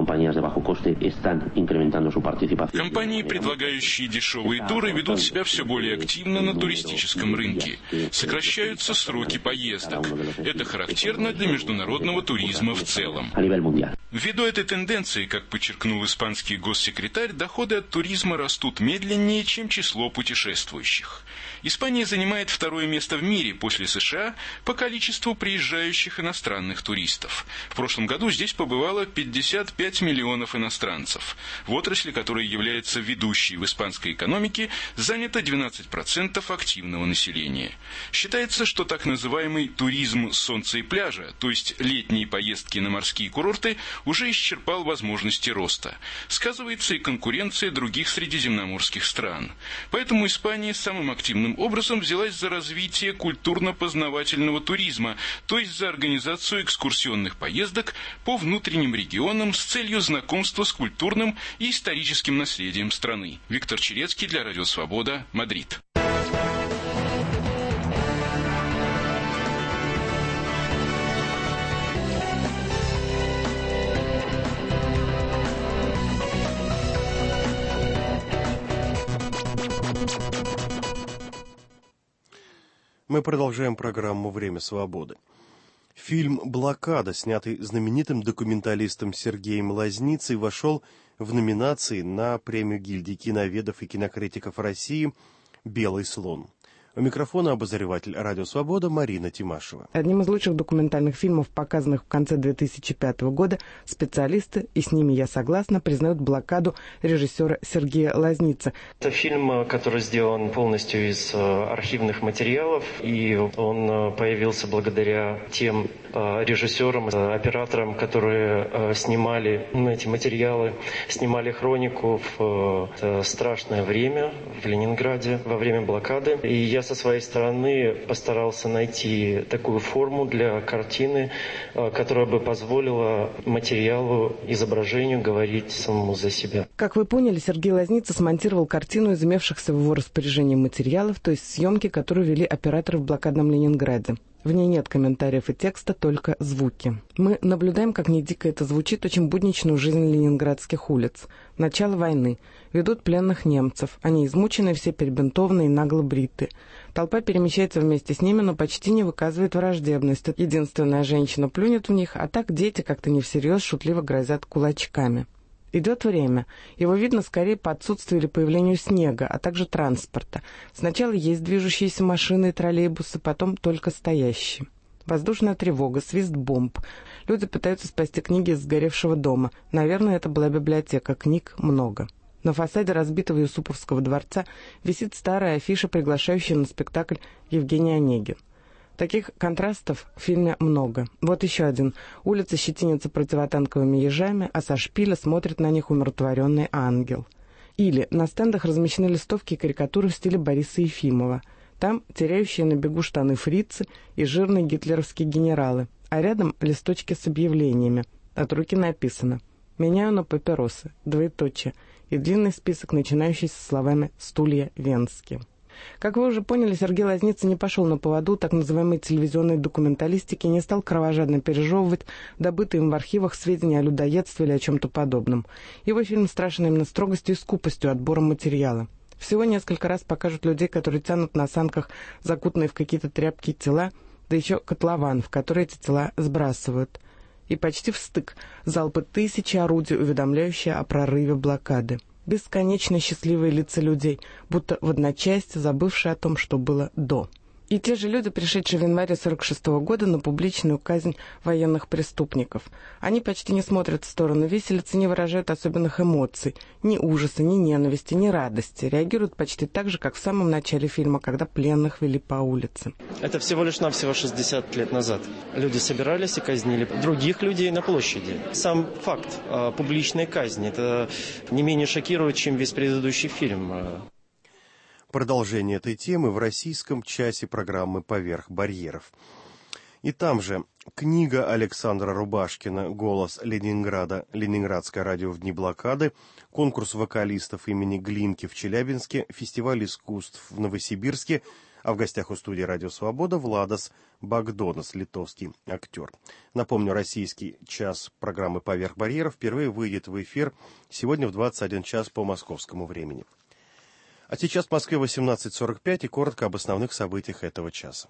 Компании, предлагающие дешевые туры, ведут себя все более активно на туристическом рынке. Сокращаются сроки поездок. Это характерно для международного туризма в целом. Ввиду этой тенденции, как подчеркнул испанский госсекретарь, доходы от туризма растут медленнее, чем число путешествующих. Испания занимает 2-е место в мире после США по количеству приезжающих иностранных туристов. В прошлом году здесь побывало 55 миллионов иностранцев. В отрасли, которая является ведущей в испанской экономике, занято 12% активного населения. Считается, что так называемый туризм солнца и пляжа, то есть летние поездки на морские курорты, уже исчерпал возможности роста. Сказывается и конкуренция других средиземноморских стран. Поэтому Испания самым активным образом взялась за развитие культурно-познавательного туризма, то есть за организацию экскурсионных поездок по внутренним регионам с целью знакомства с культурным и историческим наследием страны. Виктор Черецкий для Радио Свобода, Мадрид. Мы продолжаем программу «Время свободы». Фильм «Блокада», снятый знаменитым документалистом Сергеем Лазницей, вошел в номинации на премию гильдии киноведов и кинокритиков России «Белый слон». У микрофона обозреватель «Радио Свобода» Марина Тимашева. Одним из лучших документальных фильмов, показанных в конце 2005 года, специалисты, и с ними я согласна, признают «Блокаду» режиссера Сергея Лазницы. Это фильм, который сделан полностью из архивных материалов, и он появился благодаря тем режиссерам, операторам, которые снимали эти материалы, снимали хронику в страшное время в Ленинграде во время блокады. И я со своей стороны постарался найти такую форму для картины, которая бы позволила материалу, изображению говорить самому за себя. Как вы поняли, Сергей Лазница смонтировал картину из имевшихся в его распоряжении материалов, то есть съемки, которые вели операторы в блокадном Ленинграде. В ней нет комментариев и текста, только звуки. Мы наблюдаем, как не дико это звучит, очень будничную жизнь ленинградских улиц. Начало войны. Ведут пленных немцев. Они измучены, все перебинтованные и нагло бриты. Толпа перемещается вместе с ними, но почти не выказывает враждебность. Единственная женщина плюнет в них, а так дети как-то не всерьез шутливо грозят кулачками. Идет время. Его видно скорее по отсутствию или появлению снега, а также транспорта. Сначала есть движущиеся машины и троллейбусы, потом только стоящие. Воздушная тревога, свист бомб. Люди пытаются спасти книги из сгоревшего дома. Наверное, это была библиотека. Книг много. На фасаде разбитого Юсуповского дворца висит старая афиша, приглашающая на спектакль Евгений Онегин. Таких контрастов в фильме много. Вот еще один. Улица щетинится противотанковыми ежами, а со шпиля смотрит на них умиротворенный ангел. Или на стендах размещены листовки и карикатуры в стиле Бориса Ефимова. Там теряющие на бегу штаны фрицы и жирные гитлеровские генералы, а рядом листочки с объявлениями. От руки написано «Меняю на папиросы», двоеточие, и длинный список, начинающийся словами «Стулья венские». Как вы уже поняли, Сергей Лазница не пошел на поводу так называемой телевизионной документалистики и не стал кровожадно пережевывать добытые им в архивах сведения о людоедстве или о чем-то подобном. Его фильм страшен именно строгостью и скупостью отбором материала. Всего несколько раз покажут людей, которые тянут на санках закутанные в какие-то тряпки тела, да еще котлован, в который эти тела сбрасывают. И почти встык залпы тысячи орудий, уведомляющие о прорыве блокады. Бесконечно счастливые лица людей, будто в одночасье забывшие о том, что было до. И те же люди, пришедшие в январе 1946 года на публичную казнь военных преступников. Они почти не смотрят в сторону виселицы, не выражают особенных эмоций, ни ужаса, ни ненависти, ни радости. Реагируют почти так же, как в самом начале фильма, когда пленных вели по улице. Это всего лишь навсего 60 лет назад. Люди собирались и казнили других людей на площади. Сам факт публичной казни, это не менее шокирует, чем весь предыдущий фильм. Продолжение этой темы в российском часе программы «Поверх барьеров». И там же книга Александра Рубашкина «Голос Ленинграда. Ленинградское радио в дни блокады», конкурс вокалистов имени Глинки в Челябинске, фестиваль искусств в Новосибирске, а в гостях у студии «Радио Свобода» Владас Богдонас, литовский актер. Напомню, российский час программы «Поверх барьеров» впервые выйдет в эфир сегодня в 21 час по московскому времени. А сейчас в Москве 18:45 и коротко об основных событиях этого часа.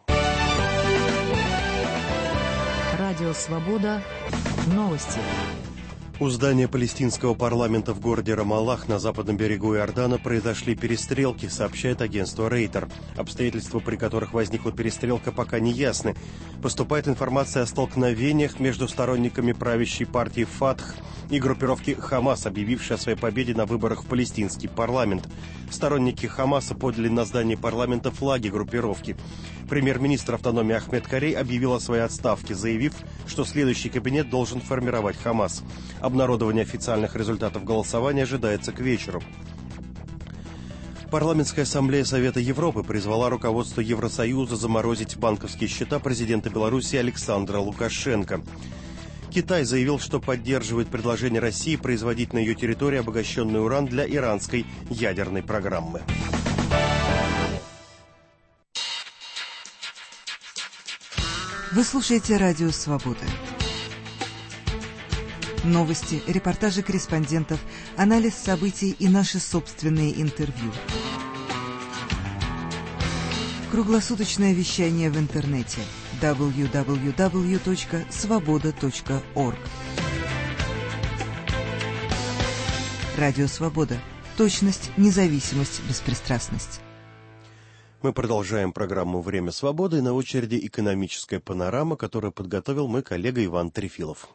Радио «Свобода». Новости. У здания палестинского парламента в городе Рамаллах на западном берегу Иордана произошли перестрелки, сообщает агентство Рейтер. Обстоятельства, при которых возникла перестрелка, пока не ясны. Поступает информация о столкновениях между сторонниками правящей партии «Фатх» и группировки «Хамас», объявившей о своей победе на выборах в палестинский парламент. Сторонники «Хамаса» подняли на здание парламента флаги группировки. Премьер-министр автономии Ахмед Карей объявил о своей отставке, заявив, что следующий кабинет должен формировать «Хамас». Обнародование официальных результатов голосования ожидается к вечеру. Парламентская ассамблея Совета Европы призвала руководство Евросоюза заморозить банковские счета президента Беларуси Александра Лукашенко. Китай заявил, что поддерживает предложение России производить на ее территории обогащенный уран для иранской ядерной программы. Вы слушаете «Радио Свобода». Новости, репортажи корреспондентов, анализ событий и наши собственные интервью. Круглосуточное вещание в интернете www.svoboda.org. Радио Свобода. Точность, независимость, беспристрастность. Мы продолжаем программу «Время свободы». На очереди экономическая панорама, которую подготовил мой коллега Иван Трефилов.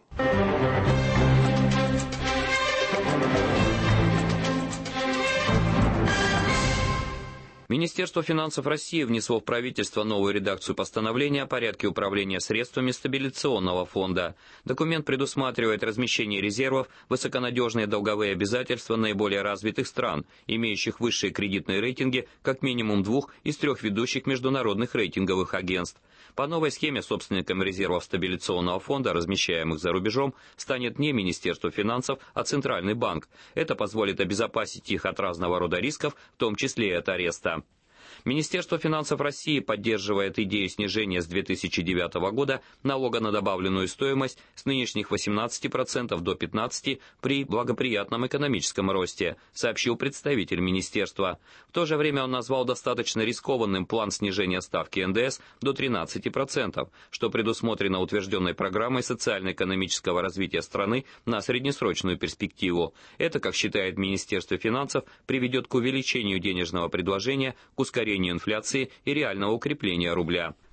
Министерство финансов России внесло в правительство новую редакцию постановления о порядке управления средствами стабилизационного фонда. Документ предусматривает размещение резервов, высоконадежные долговые обязательства наиболее развитых стран, имеющих высшие кредитные рейтинги как минимум 2 из 3 ведущих международных рейтинговых агентств. По новой схеме собственником резервов стабилизационного фонда, размещаемых за рубежом, станет не Министерство финансов, а Центральный банк. Это позволит обезопасить их от разного рода рисков, в том числе и от ареста. Министерство финансов России поддерживает идею снижения с 2009 года налога на добавленную стоимость с нынешних 18% до 15% при благоприятном экономическом росте, сообщил представитель министерства. В то же время он назвал достаточно рискованным план снижения ставки НДС до 13%, что предусмотрено утвержденной программой социально-экономического развития страны на среднесрочную перспективу. Это, как считает Министерство финансов, приведет к увеличению денежного предложения, к ускорению инфляции и реального укрепления рубля.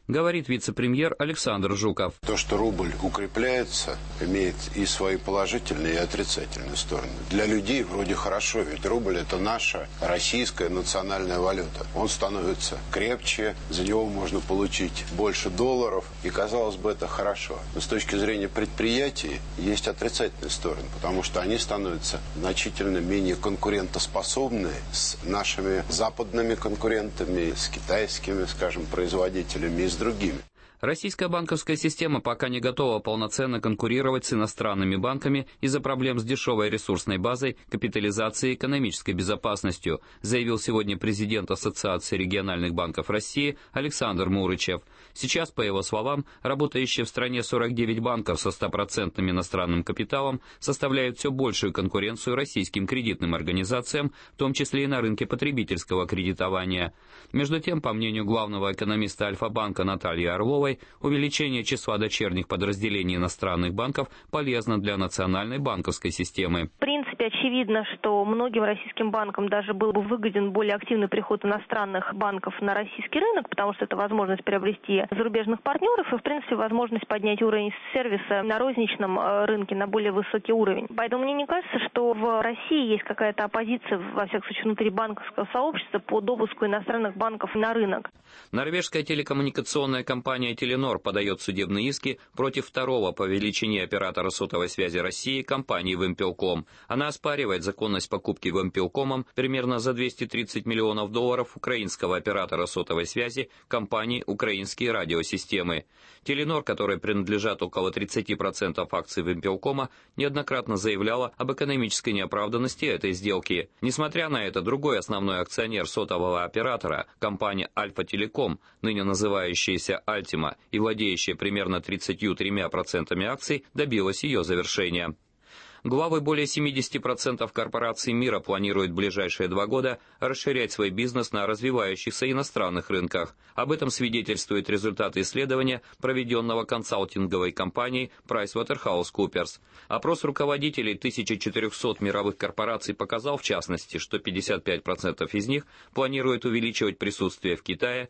говорит вице-премьер Александр Жуков. То, что рубль укрепляется, имеет и свои положительные, и отрицательные стороны. Для людей вроде хорошо, ведь рубль – это наша российская национальная валюта. Он становится крепче, за него можно получить больше долларов, и, казалось бы, это хорошо. Но с точки зрения предприятий есть отрицательные стороны, потому что они становятся значительно менее конкурентоспособны с нашими западными конкурентами, с китайскими, скажем, производителями и с другими. Российская банковская система пока не готова полноценно конкурировать с иностранными банками из-за проблем с дешевой ресурсной базой, капитализацией и экономической безопасностью, заявил сегодня президент Ассоциации региональных банков России Александр Мурычев. Сейчас, по его словам, работающие в стране 49 банков со 100% иностранным капиталом составляют все большую конкуренцию российским кредитным организациям, в том числе и на рынке потребительского кредитования. Между тем, по мнению главного экономиста Альфа-банка Натальи Орловой, увеличение числа дочерних подразделений иностранных банков полезно для национальной банковской системы. В принципе, очевидно, что многим российским банкам даже был бы выгоден более активный приход иностранных банков на российский рынок, потому что это возможность приобрести зарубежных партнеров и, в принципе, возможность поднять уровень сервиса на розничном рынке на более высокий уровень. Поэтому мне не кажется, что в России есть какая-то оппозиция, во всяком случае, внутри банковского сообщества по допуску иностранных банков на рынок. Норвежская телекоммуникационная компания «Теленор» подает судебные иски против второго по величине оператора сотовой связи России компании «Вимпелком». Она оспаривает законность покупки «Вимпелкомом» примерно за 230 миллионов долларов украинского оператора сотовой связи компании «Украинские радиосистемы». «Теленор», которой принадлежат около 30% акций «Вимпелкома», неоднократно заявляла об экономической неоправданности этой сделки. Несмотря на это, другой основной акционер сотового оператора, компания «Альфа-Телеком», ныне называющаяся «Альтима», и владеющая примерно 33% акций, добилась ее завершения. Главы более 70% корпораций мира планируют в ближайшие 2 года расширять свой бизнес на развивающихся иностранных рынках. Об этом свидетельствуют результаты исследования, проведенного консалтинговой компанией PricewaterhouseCoopers. Опрос руководителей 1400 мировых корпораций показал, в частности, что 55% из них планируют увеличивать присутствие в Китае,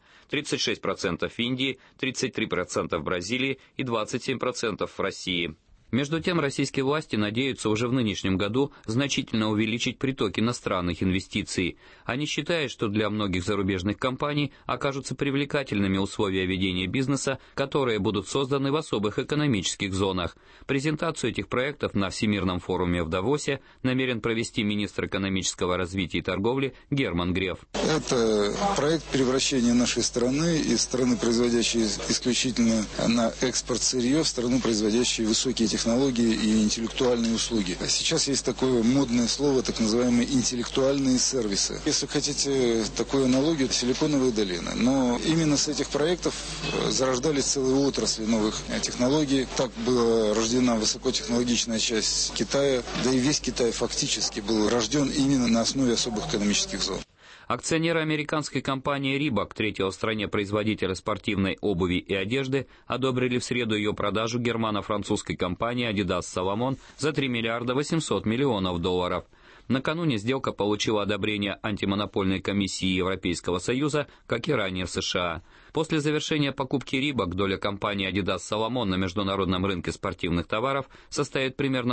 36% в Индии, 33% в Бразилии и 27% в России. Между тем, российские власти надеются уже в нынешнем году значительно увеличить приток иностранных инвестиций. Они считают, что для многих зарубежных компаний окажутся привлекательными условия ведения бизнеса, которые будут созданы в особых экономических зонах. Презентацию этих проектов на Всемирном форуме в Давосе намерен провести министр экономического развития и торговли Герман Греф. Это проект превращения нашей страны из страны, производящей исключительно на экспорт сырье, в страну, производящую высокие технологии и интеллектуальные услуги. Сейчас есть такое модное слово, так называемые интеллектуальные сервисы. Если хотите такую аналогию, это Силиконовая долина. Но именно с этих проектов зарождались целые отрасли новых технологий. Так была рождена высокотехнологичная часть Китая, да и весь Китай фактически был рожден именно на основе особых экономических зон. Акционеры американской компании Reebok, третьего в стране производителя спортивной обуви и одежды, одобрили в среду ее продажу германо-французской компании Adidas Salomon за 3 миллиарда 800 миллионов долларов. Накануне сделка получила одобрение антимонопольной комиссии Европейского Союза, как и ранее в США. После завершения покупки Reebok доля компании Adidas Salomon на международном рынке спортивных товаров составит примерно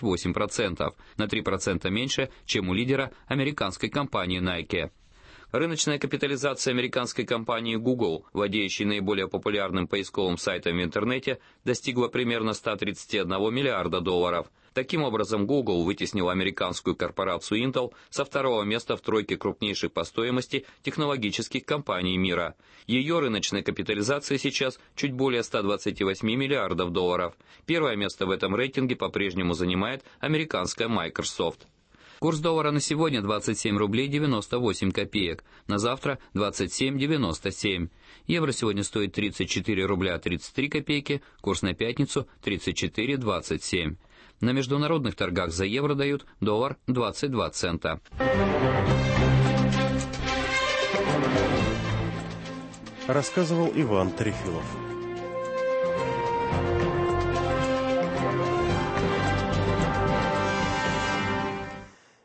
28%, на 3% меньше, чем у лидера американской компании Nike. Рыночная капитализация американской компании Google, владеющей наиболее популярным поисковым сайтом в интернете, достигла примерно 131 миллиарда долларов. Таким образом, Google вытеснил американскую корпорацию Intel со 2-го места в тройке крупнейших по стоимости технологических компаний мира. Ее рыночная капитализация сейчас чуть более 128 миллиардов долларов. Первое место в этом рейтинге по-прежнему занимает американская Microsoft. Курс доллара на сегодня 27 рублей 98 копеек, на завтра 27,97. Евро сегодня стоит 34 рубля 33 копейки, курс на пятницу 34,27. На международных торгах за евро дают доллар 22 цента. Рассказывал Иван Трефилов.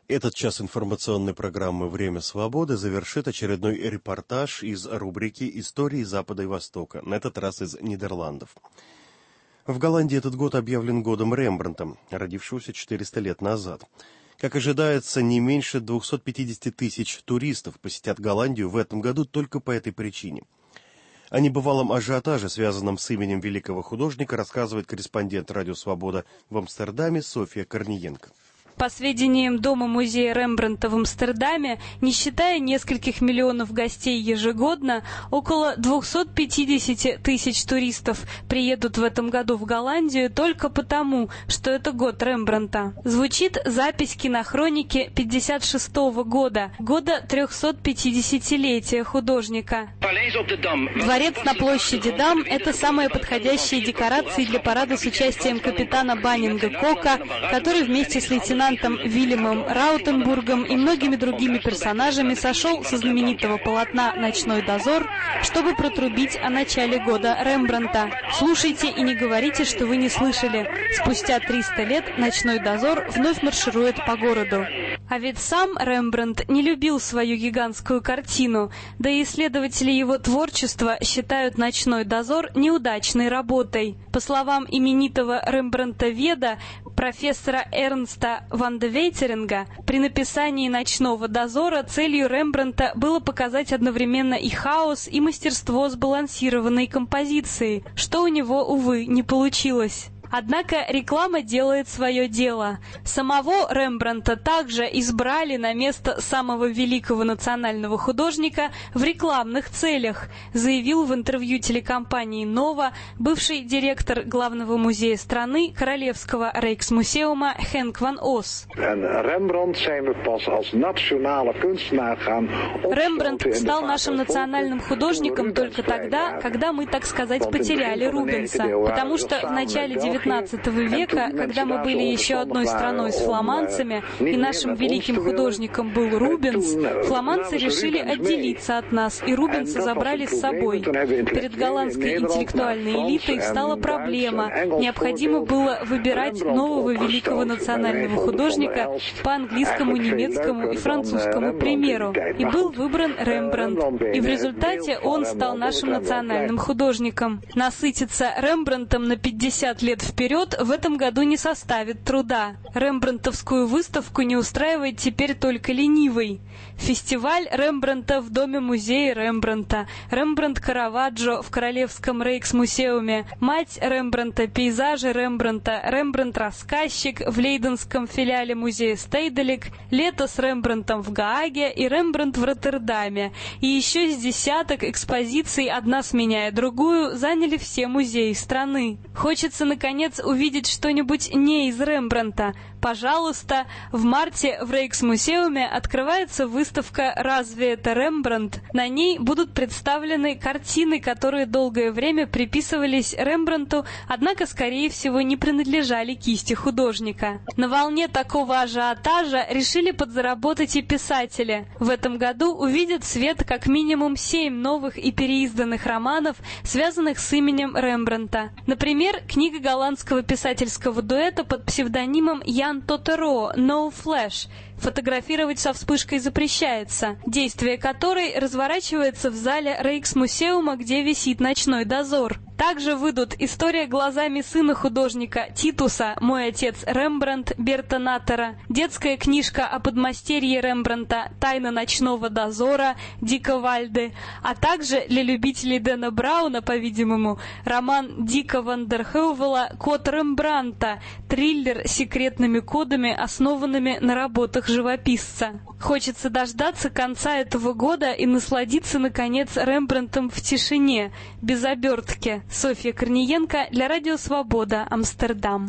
Этот час информационной программы «Время свободы» завершит очередной репортаж из рубрики «Истории Запада и Востока», на этот раз из Нидерландов. В Голландии этот год объявлен годом Рембрандта, родившегося 400 лет назад. Как ожидается, не меньше 250 тысяч туристов посетят Голландию в этом году только по этой причине. О небывалом ажиотаже, связанном с именем великого художника, рассказывает корреспондент «Радио Свобода» в Амстердаме Софья Корниенко. По сведениям Дома-музея Рембрандта в Амстердаме, не считая нескольких миллионов гостей ежегодно, около 250 тысяч туристов приедут в этом году в Голландию только потому, что это год Рембрандта. Звучит запись кинохроники 1956 года, года 350-летия художника. Дворец на площади Дам – это самые подходящие декорации для парада с участием капитана Баннинга Кока, который вместе с лейтенантом Вильямом Раутенбургом и многими другими персонажами сошел со знаменитого полотна «Ночной дозор», чтобы протрубить о начале года Рембрандта. Слушайте и не говорите, что вы не слышали. Спустя 300 лет «Ночной дозор» вновь марширует по городу. А ведь сам Рембрандт не любил свою гигантскую картину, да и исследователи его творчества считают «Ночной дозор» неудачной работой. По словам именитого Рембрандтоведа, профессора Эрнста ван де Вейтеринга, при написании «Ночного дозора» целью Рембрандта было показать одновременно и хаос, и мастерство сбалансированной композиции, что у него, увы, не получилось. Однако реклама делает свое дело. Самого Рембрандта также избрали на место самого великого национального художника в рекламных целях, заявил в интервью телекомпании «Нова» бывший директор главного музея страны, Королевского Рейксмусеума Хенк ван Ос. Рембрандт стал нашим национальным художником только тогда, когда мы, так сказать, потеряли Рубенса, потому что в начале XIX века, когда мы были еще одной страной с фламандцами, и нашим великим художником был Рубенс, фламандцы решили отделиться от нас, и Рубенса забрали с собой. Перед голландской интеллектуальной элитой встала проблема. Необходимо было выбирать нового великого национального художника по английскому, немецкому и французскому примеру. И был выбран Рембрандт. И в результате он стал нашим национальным художником. Насытиться Рембрандтом на 50 лет вперед в этом году не составит труда. Рембрандтовскую выставку не устраивает теперь только ленивый. Фестиваль Рембрандта в Доме-музея Рембрандта, Рембрандт Караваджо в Королевском Рейксмусеуме, мать Рембрандта, пейзажи Рембрандта, Рембрандт-рассказчик в Лейденском филиале музея Стейделик, лето с Рембрандтом в Гааге и Рембрандт в Роттердаме. И еще с десяток экспозиций, одна сменяя другую, заняли все музеи страны. Хочется, наконец, увидеть что-нибудь не из Рембрандта. Пожалуйста, в марте в Рейксмусеуме открывается выставка «Разве это Рембрандт?». На ней будут представлены картины, которые долгое время приписывались Рембрандту, однако, скорее всего, не принадлежали кисти художника. На волне такого ажиотажа решили подзаработать и писатели. В этом году увидят свет как минимум 7 новых и переизданных романов, связанных с именем Рембрандта. Например, книга голландского писательского дуэта под псевдонимом Ян Тотеро «No Flash». Фотографировать со вспышкой запрещается, действие которой разворачивается в зале Рейксмусеума, где висит «Ночной дозор». Также выйдут «История глазами сына художника Титуса. Мой отец Рембрандт» Берта Натера, детская книжка о подмастерье Рембрандта «Тайна ночного дозора» Дика Вальде, а также для любителей Дэна Брауна, по-видимому, роман Дика ван дер Хеувела «Код Рембрандта», триллер с секретными кодами, основанными на работах живописца. Хочется дождаться конца этого года и насладиться, наконец, Рембрандтом в тишине, без обертки. Софья Корниенко для Радио Свобода, Амстердам.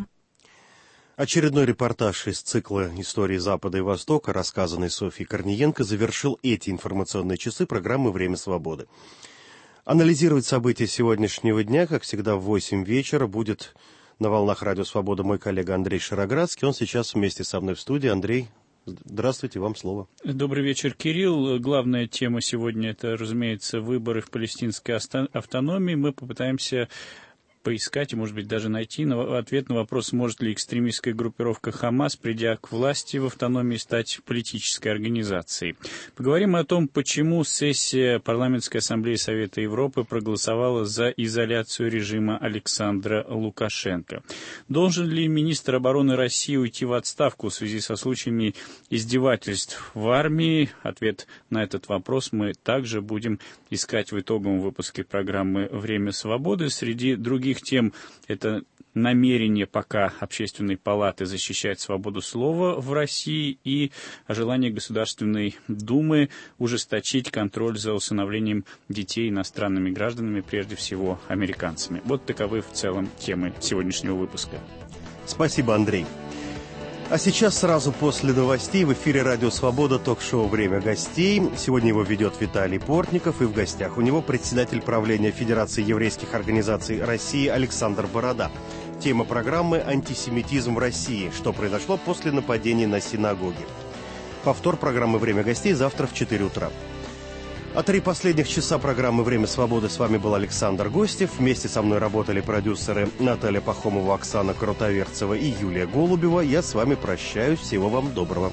Очередной репортаж из цикла «Истории Запада и Востока», рассказанный Софьей Корниенко, завершил эти информационные часы программы «Время свободы». Анализировать события сегодняшнего дня, как всегда, в 8 вечера будет на волнах Радио Свобода мой коллега Андрей Шароградский. Он сейчас вместе со мной в студии. Андрей, здравствуйте, вам слово. Добрый вечер, Кирилл. Главная тема сегодня – это, разумеется, выборы в палестинской автономии. Мы попытаемся поискать и, может быть, даже найти ответ на вопрос, может ли экстремистская группировка «Хамас», придя к власти в автономии, стать политической организацией. Поговорим о том, почему сессия Парламентской ассамблеи Совета Европы проголосовала за изоляцию режима Александра Лукашенко. Должен ли министр обороны России уйти в отставку в связи со случаями издевательств в армии? Ответ на этот вопрос мы также будем искать в итоговом выпуске программы «Время свободы». Среди других тем это намерение пока Общественной палаты защищать свободу слова в России и желание Государственной Думы ужесточить контроль за усыновлением детей иностранными гражданами, прежде всего американцами. Вот таковы в целом темы сегодняшнего выпуска. Спасибо, Андрей. А сейчас сразу после новостей в эфире «Радио Свобода» ток-шоу «Время гостей». Сегодня его ведет Виталий Портников, и в гостях у него председатель правления Федерации еврейских организаций России Александр Борода. Тема программы «Антисемитизм в России. Что произошло после нападений на синагоги». Повтор программы «Время гостей» завтра в 4 утра. А 3 последних часа программы «Время свободы» с вами был Александр Гостев. Вместе со мной работали продюсеры Наталья Пахомова, Оксана Крутоверцева и Юлия Голубева. Я с вами прощаюсь. Всего вам доброго.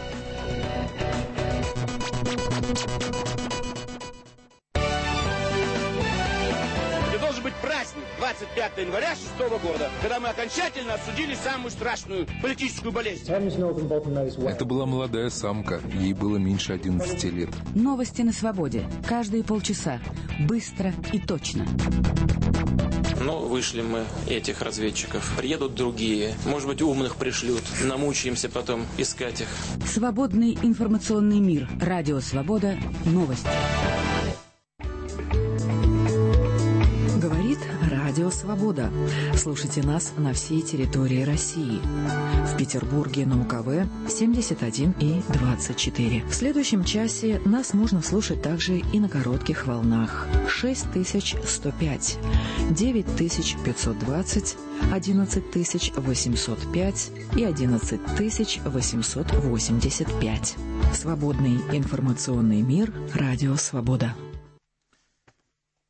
Это должен быть праздник 25 января 2006 года, когда мы окончательно осудили самую страшную политическую болезнь. Это была молодая самка. Ей было меньше 11 лет. Новости на свободе. Каждые полчаса. Быстро и точно. Ну, вышли мы этих разведчиков. Приедут другие. Может быть, умных пришлют. Намучаемся потом искать их. Свободный информационный мир. Радио Свобода. Новости. Говорит Радио Свобода. Слушайте нас на всей территории России. В Петербурге на УКВ 71 и 24. В следующем часе нас можно слушать также и на коротких волнах. 6105, 9520, 11805 и 11885. Свободный информационный мир. Радио Свобода.